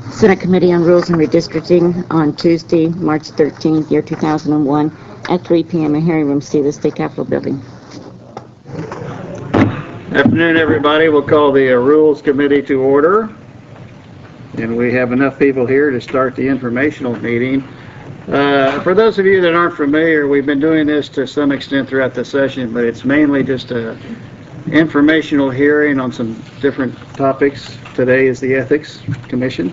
Senate Committee on Rules and Redistricting on Tuesday, March 13th, year 2001, at 3 p.m. in Hearing Room C, the State Capitol Building. Afternoon, everybody. We'll call the Rules Committee to order. And we have enough people here to start the informational meeting. For those of you that aren't familiar, we've been doing this to some extent throughout the session, but it's mainly just a informational hearing on some different topics. Today is the Ethics Commission.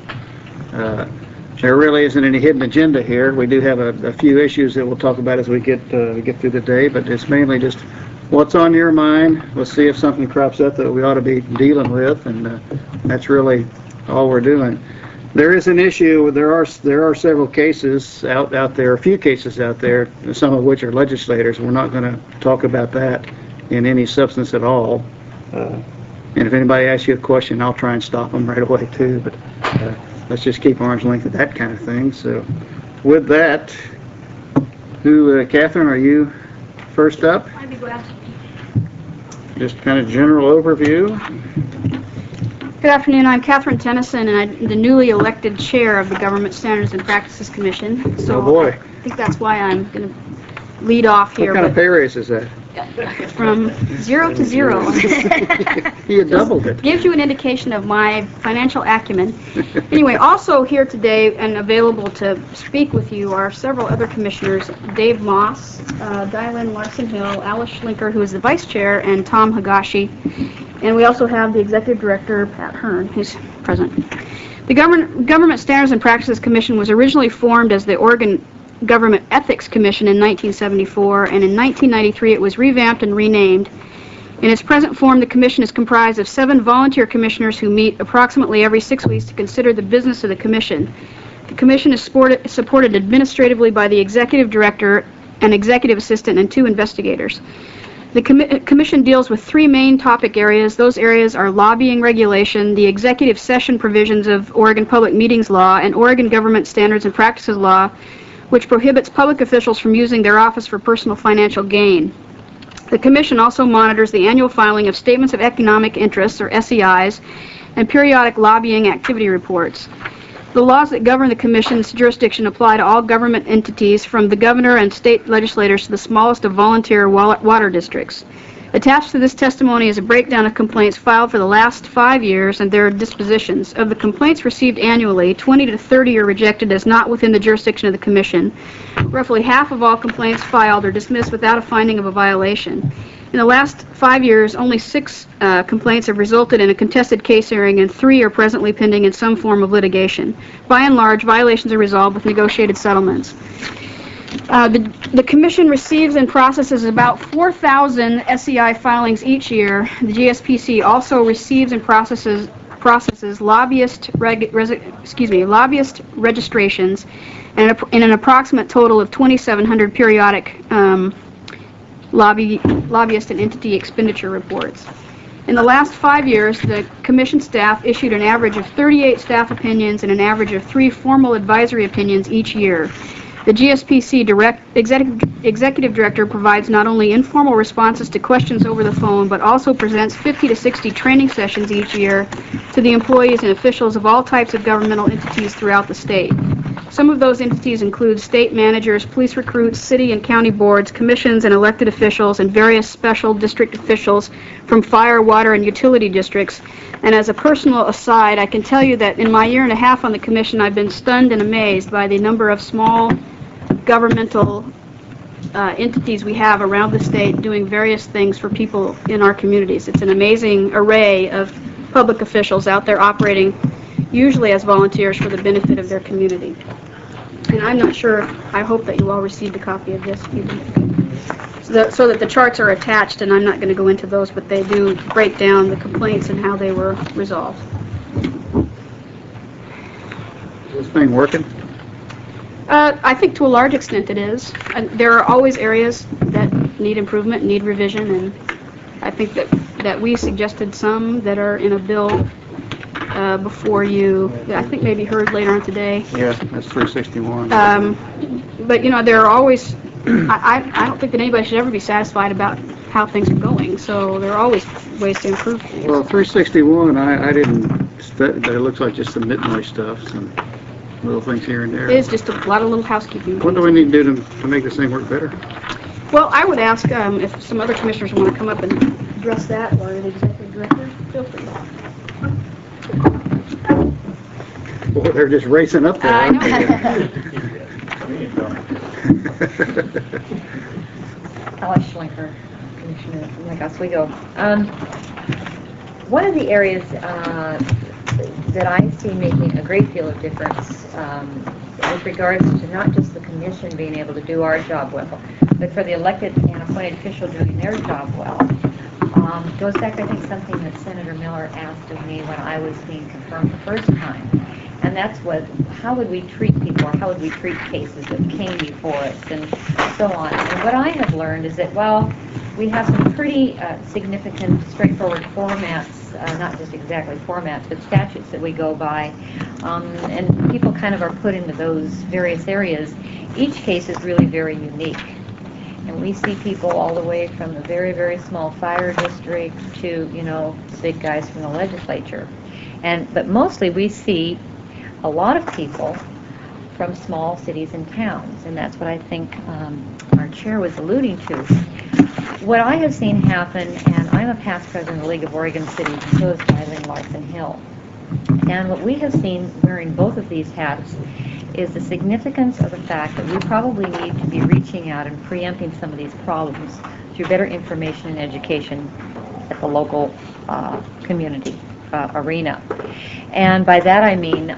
There really isn't any hidden agenda here. We do have a few issues that we'll talk about as we get through the day, but it's mainly just what's on your mind. We'll see if something crops up that we ought to be dealing with, and that's really all we're doing. There is an issue. There are several cases out there, a few cases out there, some of which are legislators. We're not going to talk about that in any substance at all. And if anybody asks you a question, I'll try and stop them right away too. But let's just keep arm's length of that kind of thing. So, with that, Catherine, are you first up? I'd be glad. Just kind of general overview. Good afternoon. I'm Catherine Tennyson, and I'm the newly elected chair of the Government Standards and Practices Commission. So oh boy! I think that's why I'm going to lead off here. What kind of pay raise is that? From 0 to 0. You doubled it. Gives you an indication of my financial acumen. Anyway, also here today and available to speak with you are several other commissioners: Dave Moss, Dylan Larson-Hill, Alice Schlinker, who is the vice chair, and Tom Higashi. And we also have the executive director, Pat Hearn, who's present. The Government Standards and Practices Commission was originally formed as the Oregon Government Ethics Commission in 1974, and in 1993 it was revamped and renamed. In its present form, the commission is comprised of 7 volunteer commissioners who meet approximately every 6 weeks to consider the business of the commission. The commission is supported administratively by the executive director, an executive assistant, and 2 investigators. The commission deals with 3 main topic areas. Those areas are lobbying regulation, the executive session provisions of Oregon Public Meetings Law, and Oregon Government Standards and Practices Law, which prohibits public officials from using their office for personal financial gain. The Commission also monitors the annual filing of Statements of Economic Interests, or SEIs, and periodic lobbying activity reports. The laws that govern the Commission's jurisdiction apply to all government entities, from the governor and state legislators to the smallest of volunteer water districts. Attached to this testimony is a breakdown of complaints filed for the last 5 years and their dispositions. Of the complaints received annually, 20 to 30 are rejected as not within the jurisdiction of the Commission. Roughly half of all complaints filed are dismissed without a finding of a violation. In the last 5 years, only 6 complaints have resulted in a contested case hearing, and 3 are presently pending in some form of litigation. By and large, violations are resolved with negotiated settlements. The Commission receives and processes about 4,000 SEI filings each year. The GSPC also receives and processes lobbyist registrations and in an approximate total of 2,700 periodic lobbyist and entity expenditure reports. In the last 5 years, the Commission staff issued an average of 38 staff opinions and an average of 3 formal advisory opinions each year. The GSPC executive director provides not only informal responses to questions over the phone, but also presents 50 to 60 training sessions each year to the employees and officials of all types of governmental entities throughout the state. Some of those entities include state managers, police recruits, city and county boards, commissions and elected officials, and various special district officials from fire, water, and utility districts. And as a personal aside, I can tell you that in my year and a half on the Commission, I've been stunned and amazed by the number of small governmental entities we have around the state doing various things for people in our communities. It's an amazing array of public officials out there operating usually as volunteers for the benefit of their community. And I'm not sure, I hope that you all received a copy of this, so that the charts are attached, and I'm not going to go into those, but they do break down the complaints and how they were resolved. Is this thing working? I think to a large extent it is. There are always areas that need improvement, need revision, and I think that we suggested some that are in a bill before you, I think maybe heard later on today. Yeah, that's 361. But you know, there are always, I don't think that anybody should ever be satisfied about how things are going, so there are always ways to improve things. Well, 361, I didn't it looks like just some noise stuff, some little things here and there. It is just a lot of little housekeeping. What do we need to do to make this thing work better? Well, I would ask if some other commissioners want to come up and address that, or the executive director, feel free. Boy, they're just racing up there, I aren't know. Alice Schlenker, Commissioner from Lake Oswego. One of the areas that I see making a great deal of difference with regards to not just the commission being able to do our job well, but for the elected and appointed official doing their job well, goes back, I think, something that Senator Miller asked of me when I was being confirmed the first time. And that's how would we treat people, or how would we treat cases that came before us, and so on. And what I have learned is that, well, we have some pretty significant, straightforward formats, not just exactly formats, but statutes that we go by, and people kind of are put into those various areas. Each case is really very unique. And we see people all the way from the very, very small fire district to, the big guys from the legislature. But mostly we see a lot of people from small cities and towns, and that's what I think our chair was alluding to. What I have seen happen, and I'm a past president of the League of Oregon Cities, and so is Dylan Larson Hill. And what we have seen wearing both of these hats is the significance of the fact that we probably need to be reaching out and preempting some of these problems through better information and education at the local community arena. And by that I mean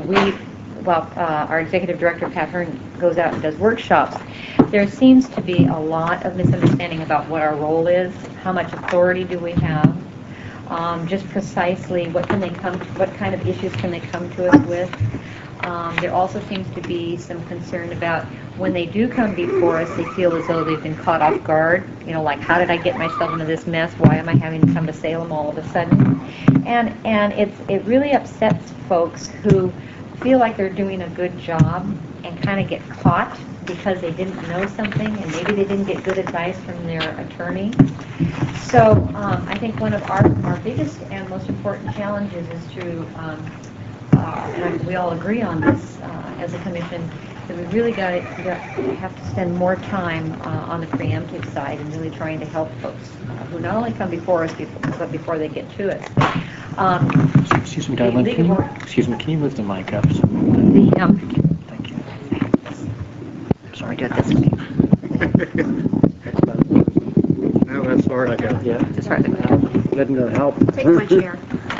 our executive director, Pat Hearn, goes out and does workshops. There seems to be a lot of misunderstanding about what our role is, how much authority do we have, just precisely what kind of issues can they come to us with. There also seems to be some concern about when they do come before us, they feel as though they've been caught off guard. Like, how did I get myself into this mess? Why am I having to come to Salem all of a sudden? And it really upsets folks who feel like they're doing a good job and kind of get caught because they didn't know something, and maybe they didn't get good advice from their attorney. So I think one of our biggest and most important challenges is to and we all agree on this as a commission, that we really have to spend more time on the preemptive side and really trying to help folks who not only come before us, but before they get to us. Excuse me, Dylan. Can you move the mic up? So thank you. Sorry, do it this way. No, that's far to go. Yeah. Just right there. Isn't going to help. Take my chair.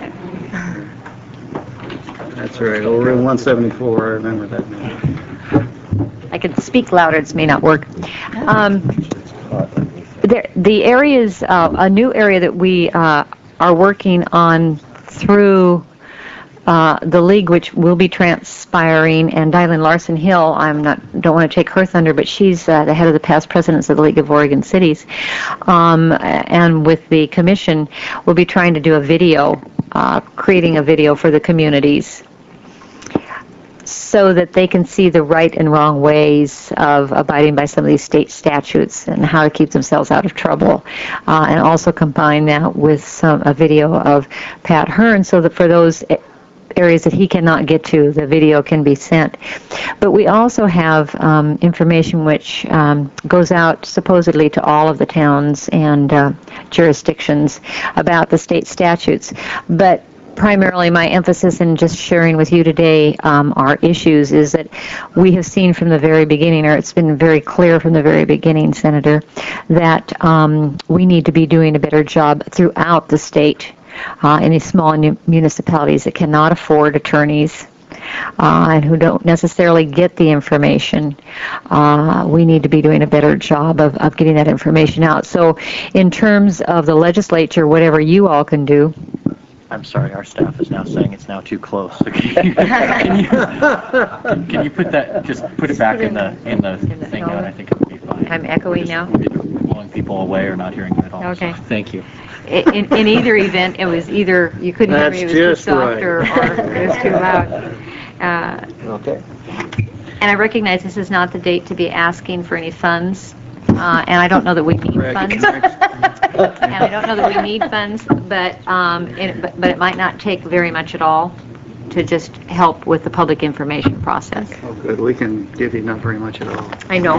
That's right, old room 174, I remember that now. I could speak louder, it may not work. The areas, a new area that we are working on through the league, which will be transpiring, and Dylan Larson Hill, don't want to take her thunder, but she's the head of the past presidents of the League of Oregon Cities, and with the commission, we'll be trying to do a video, creating a video for the communities, so that they can see the right and wrong ways of abiding by some of these state statutes and how to keep themselves out of trouble, and also combine that with a video of Pat Hearn, so that for those areas that he cannot get to, the video can be sent. But we also have information which goes out supposedly to all of the towns and jurisdictions about the state statutes. But primarily my emphasis in just sharing with you today our issues is that we have seen from the very beginning, or it's been very clear from the very beginning, Senator, that we need to be doing a better job throughout the state in these small municipalities that cannot afford attorneys and who don't necessarily get the information. We need to be doing a better job of getting that information out. So in terms of the legislature, whatever you all can do. I'm sorry, our staff is now saying it's now too close. So can you put that, just put it back in the thing now, and I think it will be fine. I'm echoing now? We're blowing people away or not hearing you at all. Okay. So thank you. In either event, it was either you couldn't hear me, it was too soft, or it was too loud. Okay. And I recognize this is not the date to be asking for any funds, and I don't know that we need funds. And I don't know that we need funds, but it might not take very much at all to just help with the public information process. Oh, good. We can give you not very much at all. I know.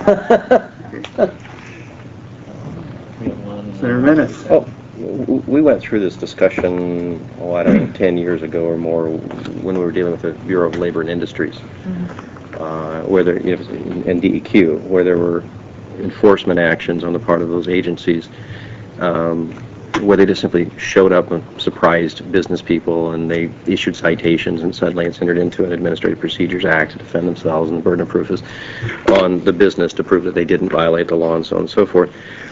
Senator Menace. Oh, we went through this discussion, I don't know, 10 years ago or more, when we were dealing with the Bureau of Labor and Industries, where there, and DEQ, where there were enforcement actions on the part of those agencies, where they just simply showed up and surprised business people, and they issued citations, and suddenly it's entered into an Administrative Procedures Act to defend themselves, and the burden of proof is on the business to prove that they didn't violate the law, and so on and so forth.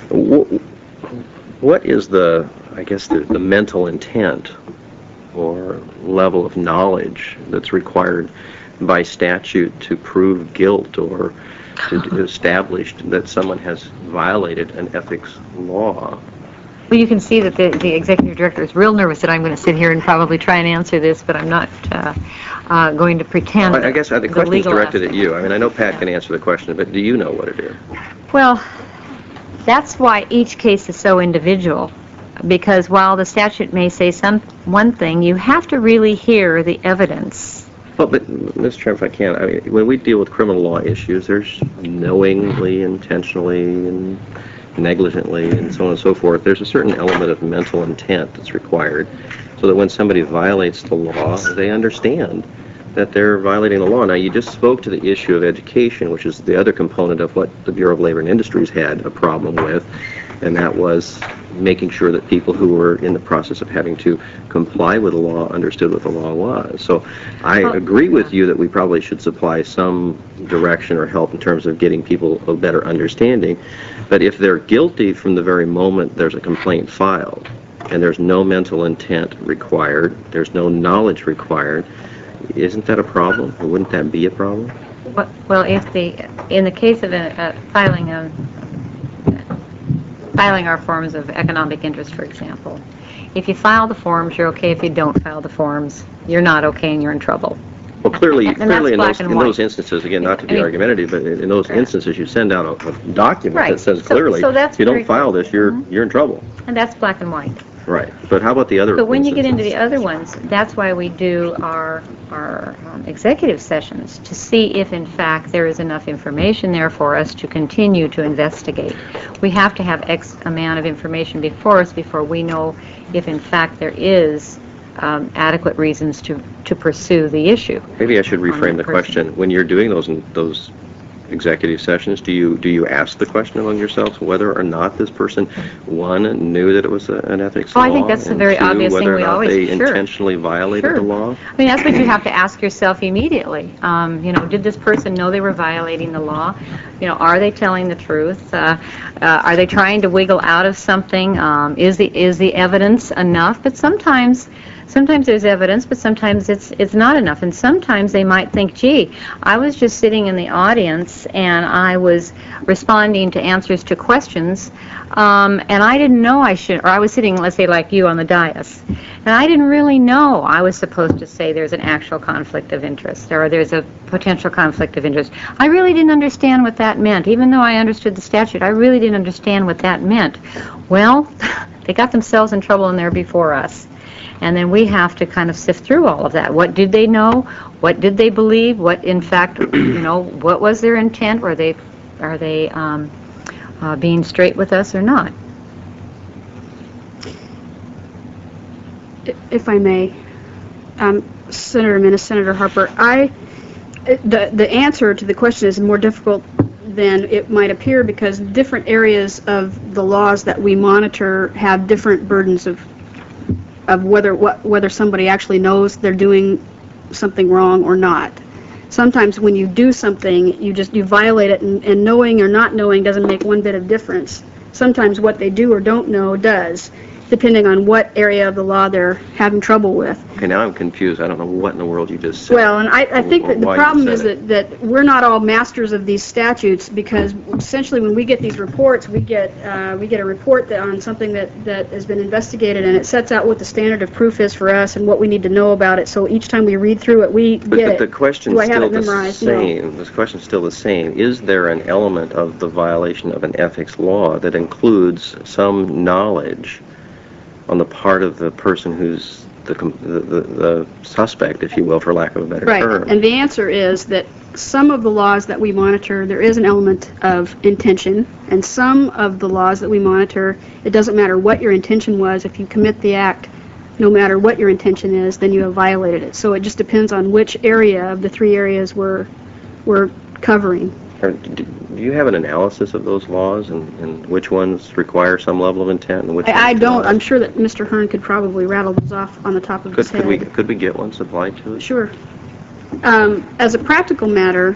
What is the mental intent or level of knowledge that's required by statute to prove guilt or to establish that someone has violated an ethics law? Well, you can see that the executive director is real nervous that I'm going to sit here and probably try and answer this, but I'm not going to pretend. I guess the question is directed at you. I mean, I know Pat can answer the question, but do you know what it is? Well, that's why each case is so individual, because while the statute may say one thing, you have to really hear the evidence. Well, but, Mr. Chairman, if I can, I mean, when we deal with criminal law issues, there's knowingly, intentionally, and negligently, and so on and so forth. There's a certain element of mental intent that's required, so that when somebody violates the law, they understand that they're violating the law. Now, you just spoke to the issue of education, which is the other component of what the Bureau of Labor and Industries had a problem with, and that was making sure that people who were in the process of having to comply with the law understood what the law was. So I agree with you that we probably should supply some direction or help in terms of getting people a better understanding. But if they're guilty from the very moment there's a complaint filed, and there's no mental intent required, there's no knowledge required, isn't that a problem? Or wouldn't that be a problem? Well, in the case of filing our forms of economic interest, for example, if you file the forms, you're okay. If you don't file the forms, you're not okay and you're in trouble. Well, clearly in black and white. those instances, again, not to be argumentative, but in those instances, you send out a document Right. that says clearly, So that's if you don't very file this, you're in trouble. And that's black and white. Right. But how about the other But when you get into instances? the other ones, that's why we do our executive sessions, to see if in fact there is enough information there for us to continue to investigate. We have to have X amount of information before us before we know if in fact there is adequate reasons to pursue the issue. Maybe I should on reframe that the person. question. When you're doing those executive sessions, do you ask the question among yourselves whether or not this person, one, knew that it was an ethics law? I think that's a and very two, obvious thing whether or we not always they sure. intentionally violated the law? I mean, that's what you have to ask yourself immediately. Did this person know they were violating the law? Are they telling the truth? Are they trying to wiggle out of something? Is the evidence enough? But sometimes there's evidence, but sometimes it's not enough. And sometimes they might think, gee, I was just sitting in the audience and I was responding to answers to questions, and I didn't know I should, or I was sitting, let's say, like you on the dais, and I didn't really know I was supposed to say there's an actual conflict of interest, or there's a potential conflict of interest. I really didn't understand what that meant. Even though I understood the statute, I really didn't understand what that meant. Well, they got themselves in trouble in there before us. And then we have to kind of sift through all of that. What did they know? What did they believe? What, in fact, what was their intent? Are they being straight with us or not? If I may, Senator Menace, Senator Harper, the answer to the question is more difficult than it might appear because different areas of the laws that we monitor have different burdens of whether somebody actually knows they're doing something wrong or not. Sometimes when you do something, you violate it, and knowing or not knowing doesn't make one bit of difference. Sometimes what they do or don't know does. depending on what area of the law they're having trouble with. Okay, now I'm confused. I don't know what in the world you just said. Well, and I think that the Why you problem said is it. that we're not all masters of these statutes, because essentially when we get these reports, we get a report on something that has been investigated, and it sets out what the standard of proof is for us and what we need to know about it. So each time we read through it, we get But it. the question's Do I have still it the memorized? No. same. The question's still the same. Is there an element of the violation of an ethics law that includes some knowledge on the part of the person who's the suspect, if you will, for lack of a better Right, term? and the answer is that some of the laws that we monitor, there is an element of intention, and some of the laws that we monitor, it doesn't matter what your intention was. If you commit the act, no matter what your intention is, then you have violated it. So it just depends on which area of the three areas we're covering. Do you have an analysis of those laws and which ones require some level of intent and which ones I do don't. not? I'm sure that Mr. Hearn could probably rattle those off on the top of his head. Could we get one supplied to us? Sure. As a practical matter,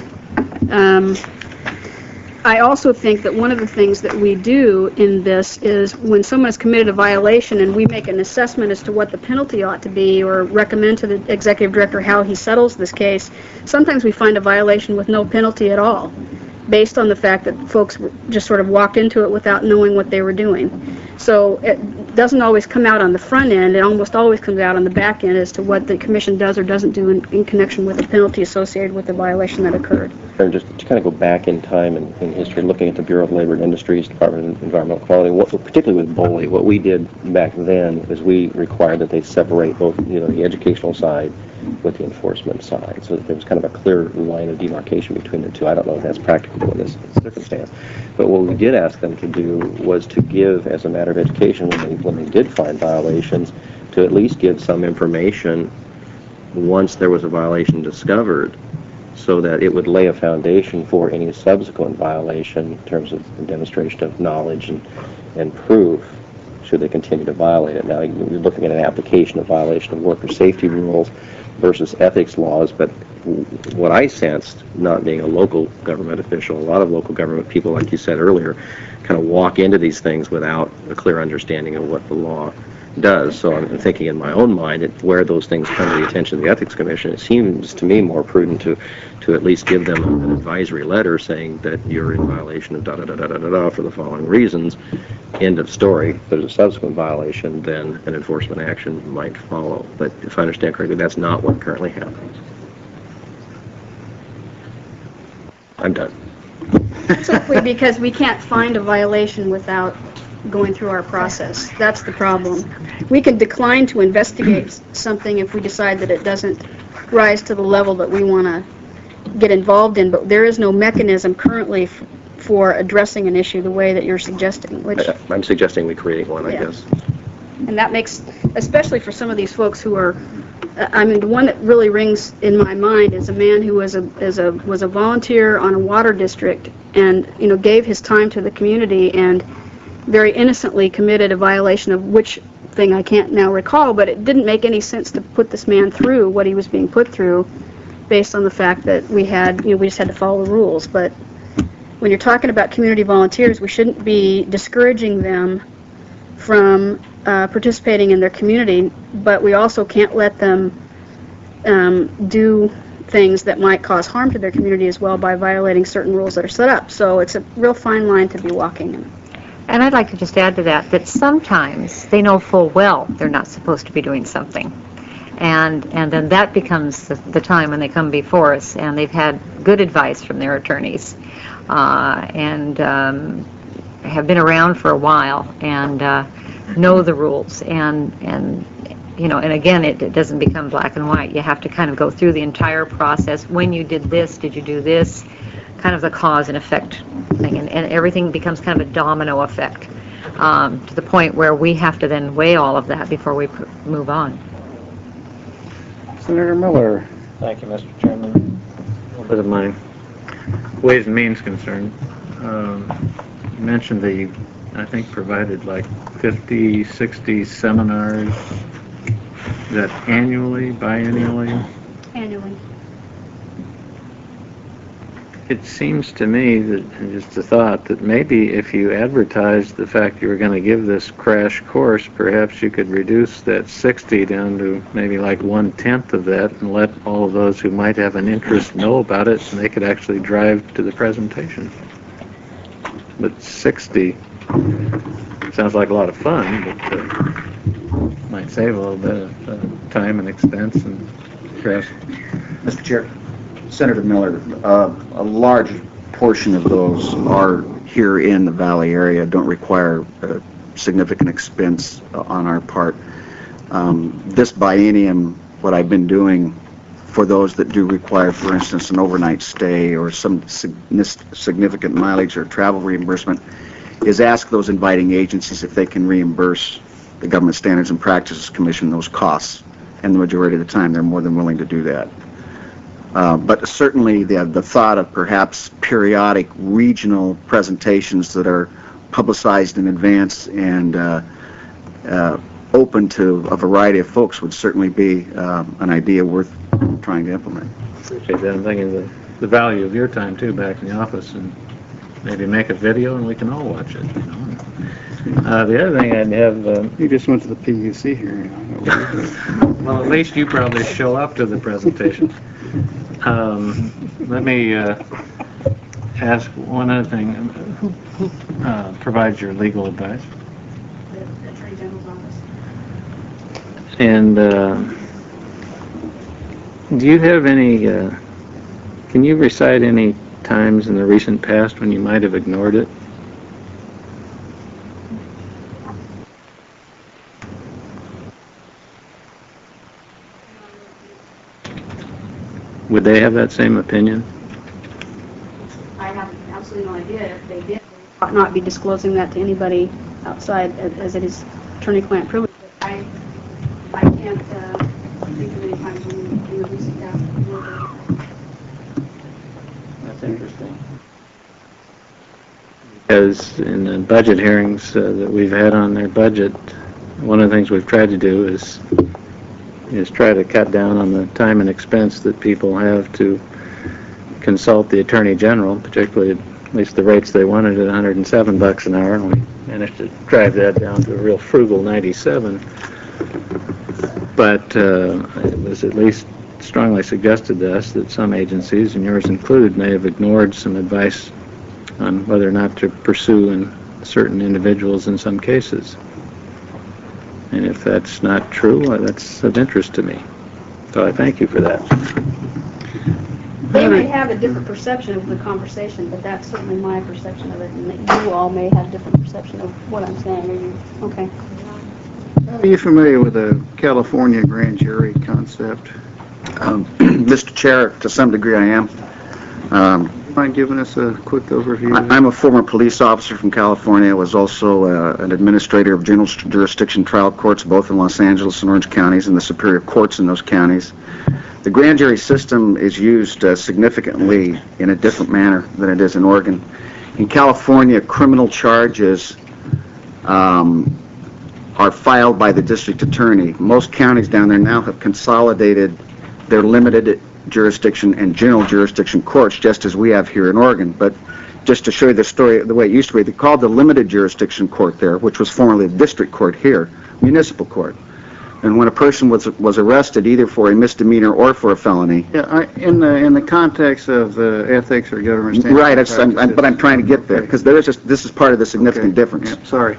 I also think that one of the things that we do in this is when someone has committed a violation and we make an assessment as to what the penalty ought to be or recommend to the executive director how he settles this case, sometimes we find a violation with no penalty at all, based on the fact that folks just sort of walked into it without knowing what they were doing. So it doesn't always come out on the front end. It almost always comes out on the back end as to what the commission does or doesn't do in connection with the penalty associated with the violation that occurred. And just to kind of go back in time in history, looking at the Bureau of Labor and Industries, Department of Environmental Quality, particularly with BOLI, what we did back then is we required that they separate both, the educational side with the enforcement side, so that there was kind of a clear line of demarcation between the two. I don't know if that's practicable in this circumstance, but what we did ask them to do was to give, as a matter of education, when they did find violations, to at least give some information once there was a violation discovered, so that it would lay a foundation for any subsequent violation in terms of the demonstration of knowledge and proof should they continue to violate it. Now, you're looking at an application of violation of worker safety rules versus ethics laws, but what I sensed, not being a local government official, a lot of local government people, like you said earlier, kind of walk into these things without a clear understanding of what the law does. So I'm thinking in my own mind, where those things come to the attention of the Ethics Commission, it seems to me more prudent to at least give them an advisory letter saying that you're in violation of da-da-da-da-da-da for the following reasons. End of story. If there's a subsequent violation, then an enforcement action might follow. But if I understand correctly, that's not what currently happens. I'm done. Simply because we can't find a violation without going through our process. That's the problem. We can decline to investigate something if we decide that it doesn't rise to the level that we want to get involved in, but there is no mechanism currently for addressing an issue the way that you're suggesting, which... I'm suggesting we create one, I Yeah. guess. And that makes, especially for some of these folks who are, I mean, the one that really rings in my mind is a man who was a volunteer on a water district and, gave his time to the community and very innocently committed a violation of which thing I can't now recall, but it didn't make any sense to put this man through what he was being put through based on the fact that we just had to follow the rules. But when you're talking about community volunteers, we shouldn't be discouraging them from participating in their community, but we also can't let them do things that might cause harm to their community as well by violating certain rules that are set up. So it's a real fine line to be walking in. And I'd like to just add to that sometimes they know full well they're not supposed to be doing something. And then that becomes the time when they come before us and they've had good advice from their attorneys and have been around for a while and know the rules. And again, it doesn't become black and white. You have to kind of go through the entire process. When you did this, did you do this? Kind of the cause and effect thing. And everything becomes kind of a domino effect to the point where we have to then weigh all of that before we move on. Senator Miller. Thank you, Mr. Chairman. A little bit of my Ways and Means concern. You mentioned that you, I think, provided like 50, 60 seminars. Is that annually, biannually? Annually. It seems to me that, and just a thought, that maybe if you advertised the fact you were going to give this crash course, perhaps you could reduce that 60 down to maybe like 1/10 of that and let all of those who might have an interest know about it, and they could actually drive to the presentation. But 60 sounds like a lot of fun, but might save a little bit of time and expense and stress. Mr. Chair, Senator Miller, a large portion of those are here in the Valley area, don't require significant expense on our part. This biennium, what I've been doing for those that do require, for instance, an overnight stay or some significant mileage or travel reimbursement, is ask those inviting agencies if they can reimburse the Government Standards and Practices Commission those costs. And the majority of the time, they're more than willing to do that. But certainly the thought of perhaps periodic regional presentations that are publicized in advance and open to a variety of folks would certainly be an idea worth trying to implement. Appreciate that. I'm thinking of the value of your time too back in the office, and maybe make a video and we can all watch it. You know? The other thing I'd have... You just went to the PUC hearing. well, at least you probably show up to the presentation. Let me ask one other thing. Who provides your legal advice? The Attorney General's office. And do you have any, can you recite any times in the recent past when you might have ignored it? Would they have that same opinion? I have absolutely no idea. If they did, they ought not be disclosing that to anybody outside, as it is attorney-client privilege. But I can't think of any times when in the recent past. That's interesting. Because in the budget hearings that we've had on their budget, one of the things we've tried to do is try to cut down on the time and expense that people have to consult the Attorney General, particularly at least the rates they wanted at $107 an hour, and we managed to drive that down to a real frugal 97. But it was at least strongly suggested to us that some agencies, and yours included, may have ignored some advice on whether or not to pursue certain individuals in some cases. And if that's not true, that's of interest to me. So I thank you for that. They may have a different perception of the conversation, but that's certainly my perception of it, and that you all may have a different perception of what I'm saying. Are you okay? Are you familiar with the California grand jury concept? Mr. Chair, to some degree I am. Mind giving us a quick overview? I'm a former police officer from California. I was also an administrator of general jurisdiction trial courts, both in Los Angeles and Orange counties, and the superior courts in those counties. The grand jury system is used significantly in a different manner than it is in Oregon. In California, criminal charges are filed by the district attorney. Most counties down there now have consolidated their limited jurisdiction and general jurisdiction courts, just as we have here in Oregon. But just to show you the story, the way it used to be, they called the limited jurisdiction court there, which was formerly the district court here, municipal court. And when a person was arrested either for a misdemeanor or for a felony. Yeah, in the context of ethics or government standards. Right, but I'm trying to get there, because this is part of the significant difference. Yeah, sorry.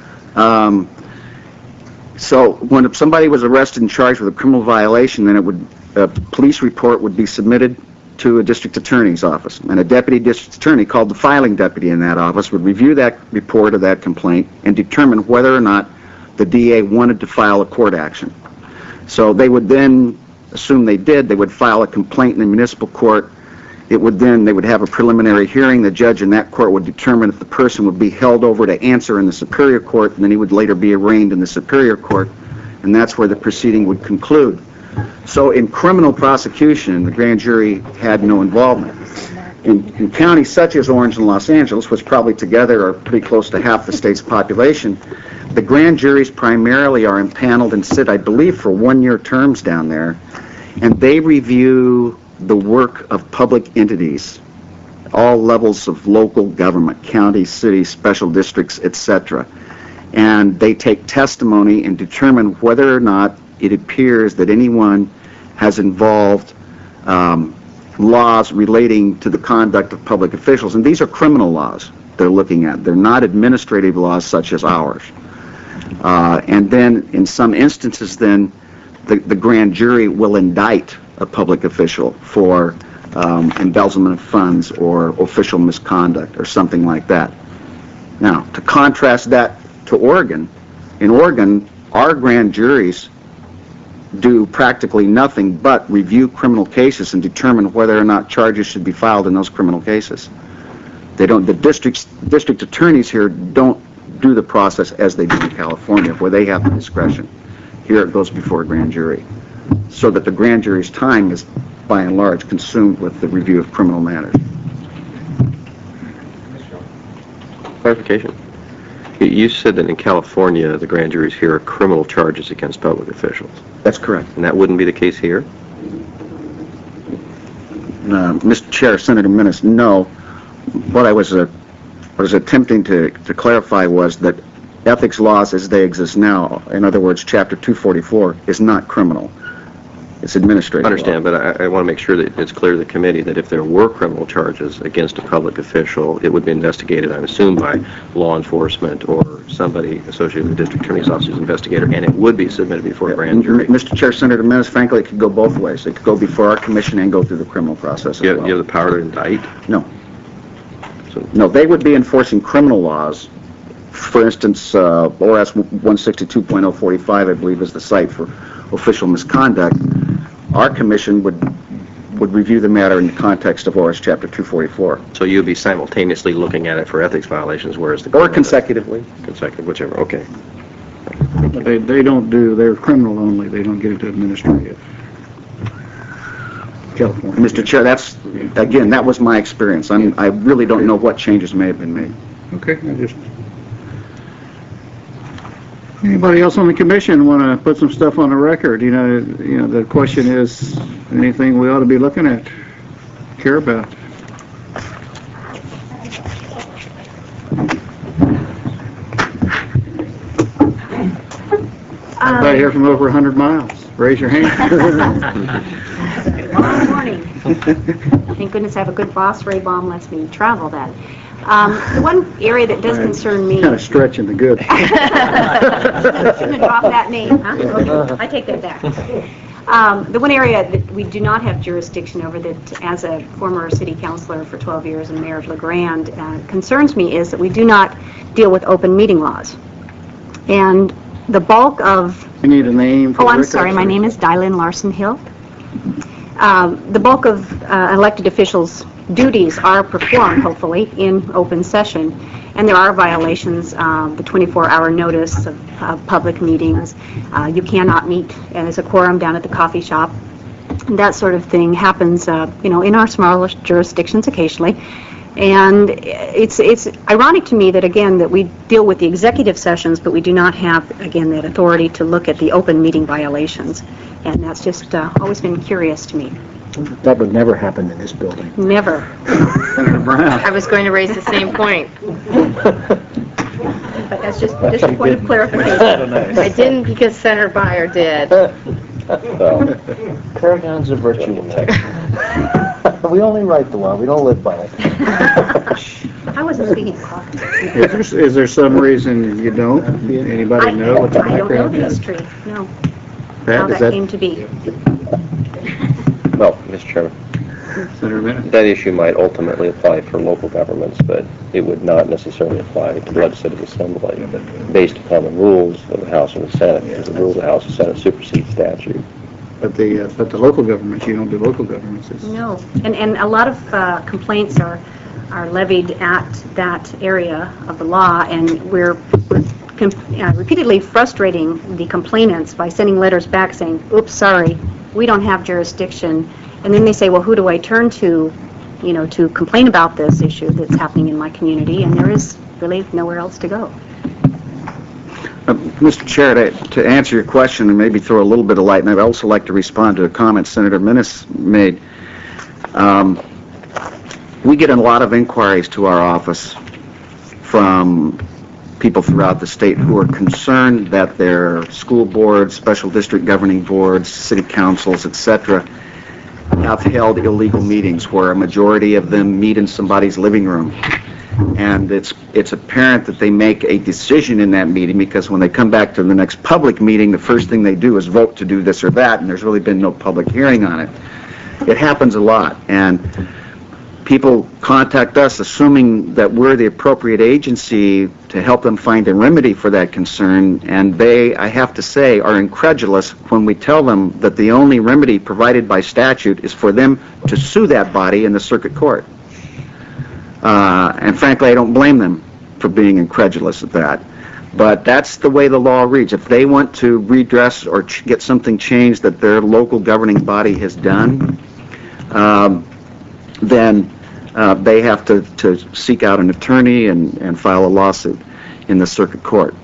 So when somebody was arrested and charged with a criminal violation, then a police report would be submitted to a district attorney's office. And a deputy district attorney, called the filing deputy in that office, would review that report of that complaint and determine whether or not the DA wanted to file a court action. So they would then, assume they did, they would file a complaint in the municipal court. They would have a preliminary hearing. The judge in that court would determine if the person would be held over to answer in the superior court, and then he would later be arraigned in the superior court, and that's where the proceeding would conclude. So in criminal prosecution, the grand jury had no involvement. In counties such as Orange and Los Angeles, which probably together are pretty close to half the state's population, the grand juries primarily are impaneled and sit, I believe, for one-year terms down there, and they review the work of public entities, all levels of local government, county, city, special districts, etc. And they take testimony and determine whether or not it appears that anyone has involved laws relating to the conduct of public officials. And these are criminal laws they're looking at. They're not administrative laws such as ours. And then, in some instances, then, the grand jury will indict a public official for embezzlement of funds or official misconduct or something like that. Now, to contrast that to Oregon, in Oregon, our grand juries do practically nothing but review criminal cases and determine whether or not charges should be filed in those criminal cases. They don't. The district attorneys here don't do the process as they do in California, where they have the discretion. Here it goes before a grand jury, so that the grand jury's time is, by and large, consumed with the review of criminal matters. Clarification. You said that in California, the grand juries hear criminal charges against public officials. That's correct. And that wouldn't be the case here? Mr. Chair, Senator Minnis, no. What I was attempting to clarify was that ethics laws as they exist now, in other words, Chapter 244, is not criminal. It's administrative. I understand, but I want to make sure that it's clear to the committee that if there were criminal charges against a public official, it would be investigated, I assume, by law enforcement or somebody associated with the district attorney's office's investigator, and it would be submitted before a grand jury. Mr. Chair, Senator Minnis, frankly, it could go both ways. It could go before our commission and go through the criminal process as well. You have the power to indict? No. No, they would be enforcing criminal laws. For instance, ORS 162.045, I believe, is the site for official misconduct. Our commission would review the matter in the context of ORS Chapter 244. So you'd be simultaneously looking at it for ethics violations, whereas the... Or consecutively. Consecutive, whichever, okay. They don't do, they're criminal only, they don't get into administrative. California. Mr. Chair, that's, again, that was my experience. I really don't know what changes may have been made. Okay, anybody else on the commission want to put some stuff on the record? You know, the question is, anything we ought to be looking at, care about? Everybody here from over 100 miles, raise your hand. Long morning. Thank goodness I have a good boss. Ray Baum lets me travel that. The one area that does concern me... Kind of stretching the good. Shouldn't have dropped that name, huh? Okay, I take that back. The one area that we do not have jurisdiction over, that as a former city councilor for 12 years and mayor of LeGrand, concerns me, is that we do not deal with open meeting laws. And the bulk of... I need a name for Oh, I'm sorry. My name is Dylin Larson Hill. The bulk of elected officials' duties are performed, hopefully, in open session. And there are violations, the 24-hour notice of public meetings. You cannot meet as a quorum down at the coffee shop. That sort of thing happens, in our smaller jurisdictions occasionally. And it's ironic to me that, again, that we deal with the executive sessions, but we do not have, again, that authority to look at the open meeting violations. And that's just always been curious to me. That would never happen in this building. Never. Senator Brown. I was going to raise the same point. But that's just a point of clarification. I didn't because Senator Byer did. Well, Paragon's a virtue in that. We only write the law, we don't live by it. I wasn't speaking coffee. Is there some reason you don't? Anybody know what the I don't know background the is? history, no. Pat, How is that came to be. Well, Mr. Chairman, Senator Minnis? that issue might ultimately apply for local governments, but it would not necessarily apply to the Legislative Assembly based upon the rules of the House and the Senate, because the rules of the House and Senate supersede statute. But the local governments, you don't do local governments. No, and a lot of complaints are levied at that area of the law, and we're repeatedly frustrating the complainants by sending letters back saying, oops, sorry, we don't have jurisdiction. And then they say, well, who do I turn to, to complain about this issue that's happening in my community? And there is really nowhere else to go. Mr. Chair, to answer your question and maybe throw a little bit of light, and I'd also like to respond to a comment Senator Minnis made. We get a lot of inquiries to our office from people throughout the state who are concerned that their school boards, special district governing boards, city councils, etc., have held illegal meetings where a majority of them meet in somebody's living room. And it's apparent that they make a decision in that meeting because when they come back to the next public meeting, the first thing they do is vote to do this or that, and there's really been no public hearing on it. It happens a lot, and people contact us assuming that we're the appropriate agency to help them find a remedy for that concern, and they, I have to say, are incredulous when we tell them that the only remedy provided by statute is for them to sue that body in the circuit court. And frankly, I don't blame them for being incredulous at that. But that's the way the law reads. If they want to redress or get something changed that their local governing body has done, then they have to seek out an attorney and file a lawsuit in the circuit court.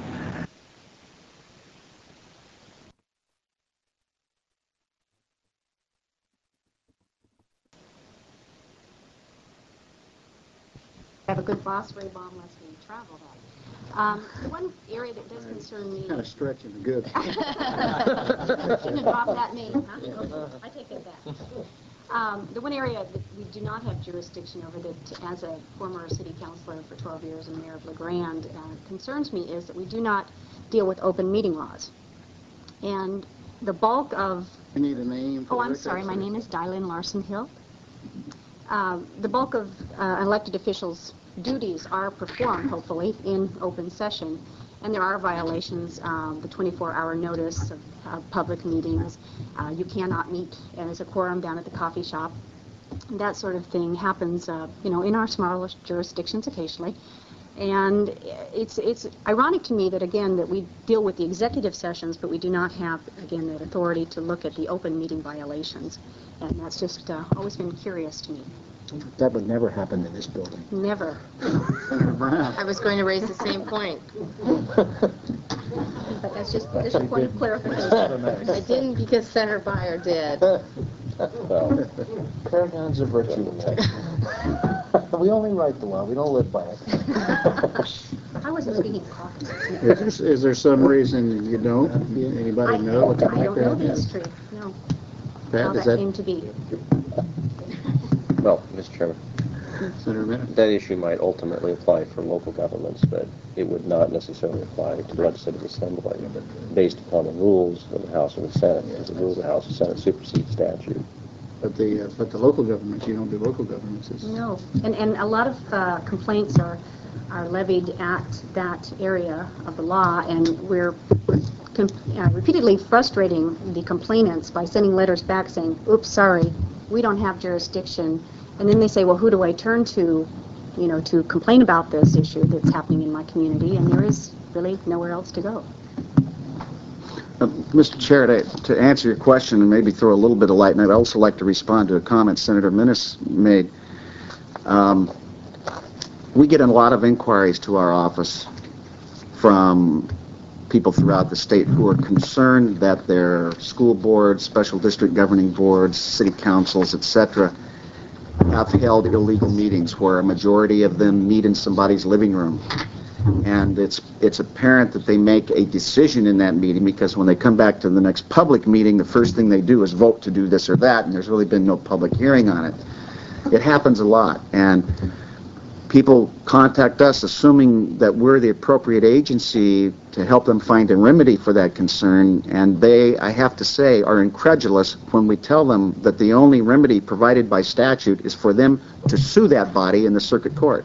Have a good boss, Ray Baum lets me travel that. The one area that does concern me... Kind of stretching the good. Shouldn't have dropped that name, huh? I take it back. The one area that we do not have jurisdiction over, that as a former city councilor for 12 years and mayor of LeGrand, concerns me is that we do not deal with open meeting laws. And the bulk of... You need a name for Oh, I'm it? sorry. My name is Dylin Larson Hill. The bulk of elected officials' duties are performed, hopefully, in open session. And there are violations, the 24-hour notice of public meetings. You cannot meet as a quorum down at the coffee shop. That sort of thing happens, in our smaller jurisdictions occasionally. And it's ironic to me that, again, that we deal with the executive sessions, but we do not have, again, that authority to look at the open meeting violations. And that's just always been curious to me. That would never happen in this building. Never. I was going to raise the same point. But that's just a point of clarification. I didn't because Senator Byer did. Well, paragon's a virtue of life. We only write the law, we don't live by it. I wasn't speaking coffee. Is there some reason you don't? Anybody know what the I don't know background the is? history, no. Pat, How is that that came to be. Well, Mr. Chairman, Senator Bennett? that issue might ultimately apply for local governments, but it would not necessarily apply to the Legislative Assembly based upon the rules of the House and the Senate, because the rules of the House and Senate supersede statute. But the local governments, you don't do local governments. No, and a lot of complaints are levied at that area of the law, and we're repeatedly frustrating the complainants by sending letters back saying, oops, sorry, we don't have jurisdiction. And then they say, well, who do I turn to, to complain about this issue that's happening in my community? And there is really nowhere else to go. Mr. Chair, to answer your question and maybe throw a little bit of light, and I'd also like to respond to a comment Senator Minnis made. We get a lot of inquiries to our office from people throughout the state who are concerned that their school boards, special district governing boards, city councils, etc., have held illegal meetings where a majority of them meet in somebody's living room. And it's apparent that they make a decision in that meeting because when they come back to the next public meeting, the first thing they do is vote to do this or that, and there's really been no public hearing on it. It happens a lot, and people contact us assuming that we're the appropriate agency to help them find a remedy for that concern, and they, I have to say, are incredulous when we tell them that the only remedy provided by statute is for them to sue that body in the circuit court.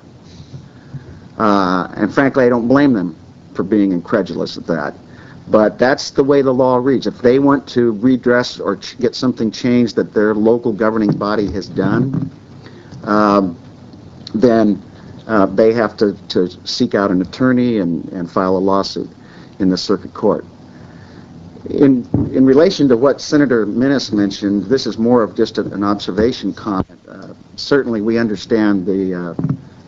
And frankly, I don't blame them for being incredulous at that. But that's the way the law reads. If they want to redress or get something changed that their local governing body has done, then they have to seek out an attorney and file a lawsuit in the circuit court. In relation to what Senator Minnis mentioned, this is more of just an observation comment. Certainly, we understand the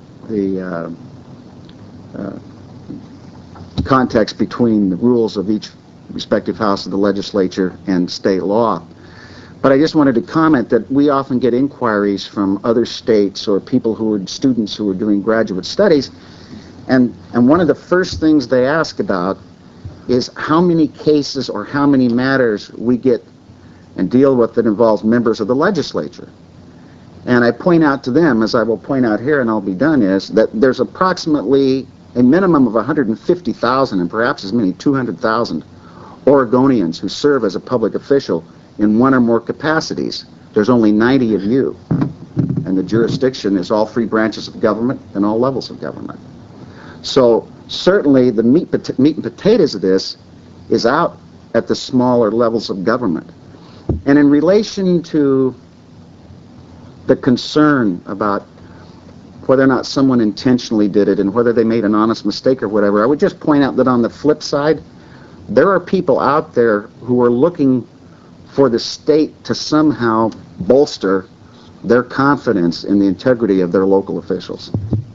context between the rules of each respective house of the legislature and state law. But I just wanted to comment that we often get inquiries from other states or people who are students who are doing graduate studies, and one of the first things they ask about is how many cases or how many matters we get and deal with that involves members of the legislature. And I point out to them, as I will point out here and I'll be done, is that there's approximately a minimum of 150,000 and perhaps as many 200,000 Oregonians who serve as a public official in one or more capacities. There's only 90 of you. And the jurisdiction is all three branches of government and all levels of government. So certainly the meat and potatoes of this is out at the smaller levels of government. And in relation to the concern about whether or not someone intentionally did it and whether they made an honest mistake or whatever, I would just point out that on the flip side, there are people out there who are looking for the state to somehow bolster their confidence in the integrity of their local officials.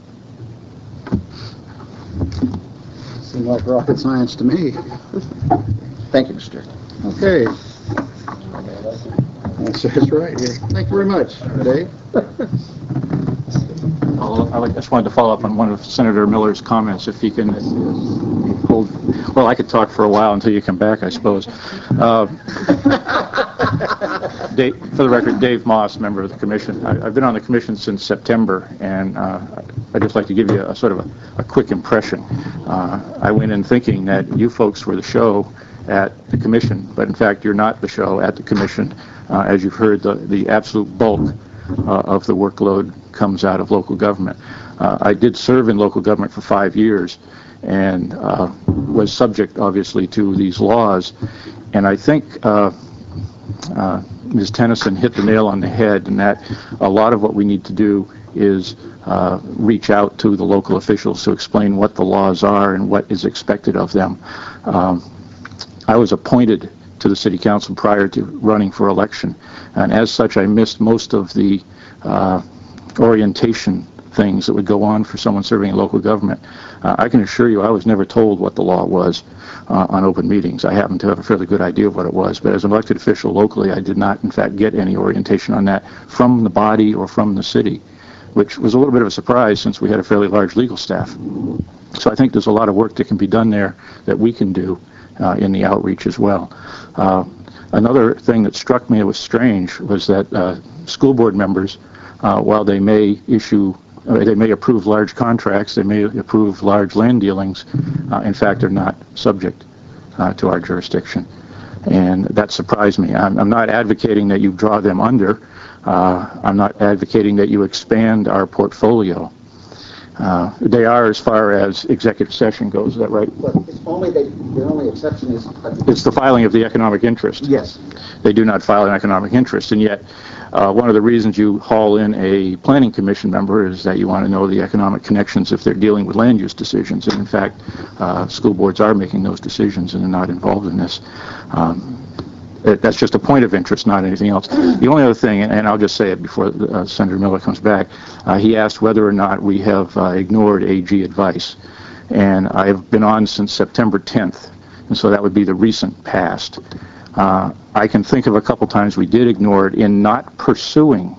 Seemed like rocket science to me. Thank you, Mr. Okay. That's right. Yeah. Thank you very much, Dave. I just wanted to follow up on one of Senator Miller's comments, if he can hold. Well, I could talk for a while until you come back, I suppose. Dave, for the record, Dave Moss, member of the commission. I've been on the commission since September, and I'd just like to give you a sort of a quick impression. I went in thinking that you folks were the show at the commission, but in fact you're not the show at the commission. As you've heard, the absolute bulk of the workload comes out of local government. I did serve in local government for 5 years and was subject, obviously, to these laws. And I think Ms. Tennyson hit the nail on the head in that a lot of what we need to do is reach out to the local officials to explain what the laws are and what is expected of them. I was appointed to the city council prior to running for election, and as such I missed most of the orientation things that would go on for someone serving in local government. I can assure you I was never told what the law was on open meetings. I happen to have a fairly good idea of what it was, but as an elected official locally, I did not in fact get any orientation on that from the body or from the city, which was a little bit of a surprise since we had a fairly large legal staff. So I think there's a lot of work that can be done there that we can do in the outreach as well. Another thing that struck me that was strange was that school board members, while they may approve large contracts, they may approve large land dealings, in fact are not subject to our jurisdiction. And that surprised me. I'm not advocating that you draw them under. I'm not advocating that you expand our portfolio. They are as far as executive session goes, is that right? Well, it's only the only exception is... It's the filing of the economic interest. Yes. They do not file an economic interest, and yet one of the reasons you haul in a planning commission member is that you want to know the economic connections if they're dealing with land use decisions, and in fact school boards are making those decisions and are not involved in this. That's just a point of interest, not anything else. The only other thing, and I'll just say it before Senator Miller comes back, he asked whether or not we have ignored AG advice. And I've been on since September 10th, and so that would be the recent past. I can think of a couple times we did ignore it in not pursuing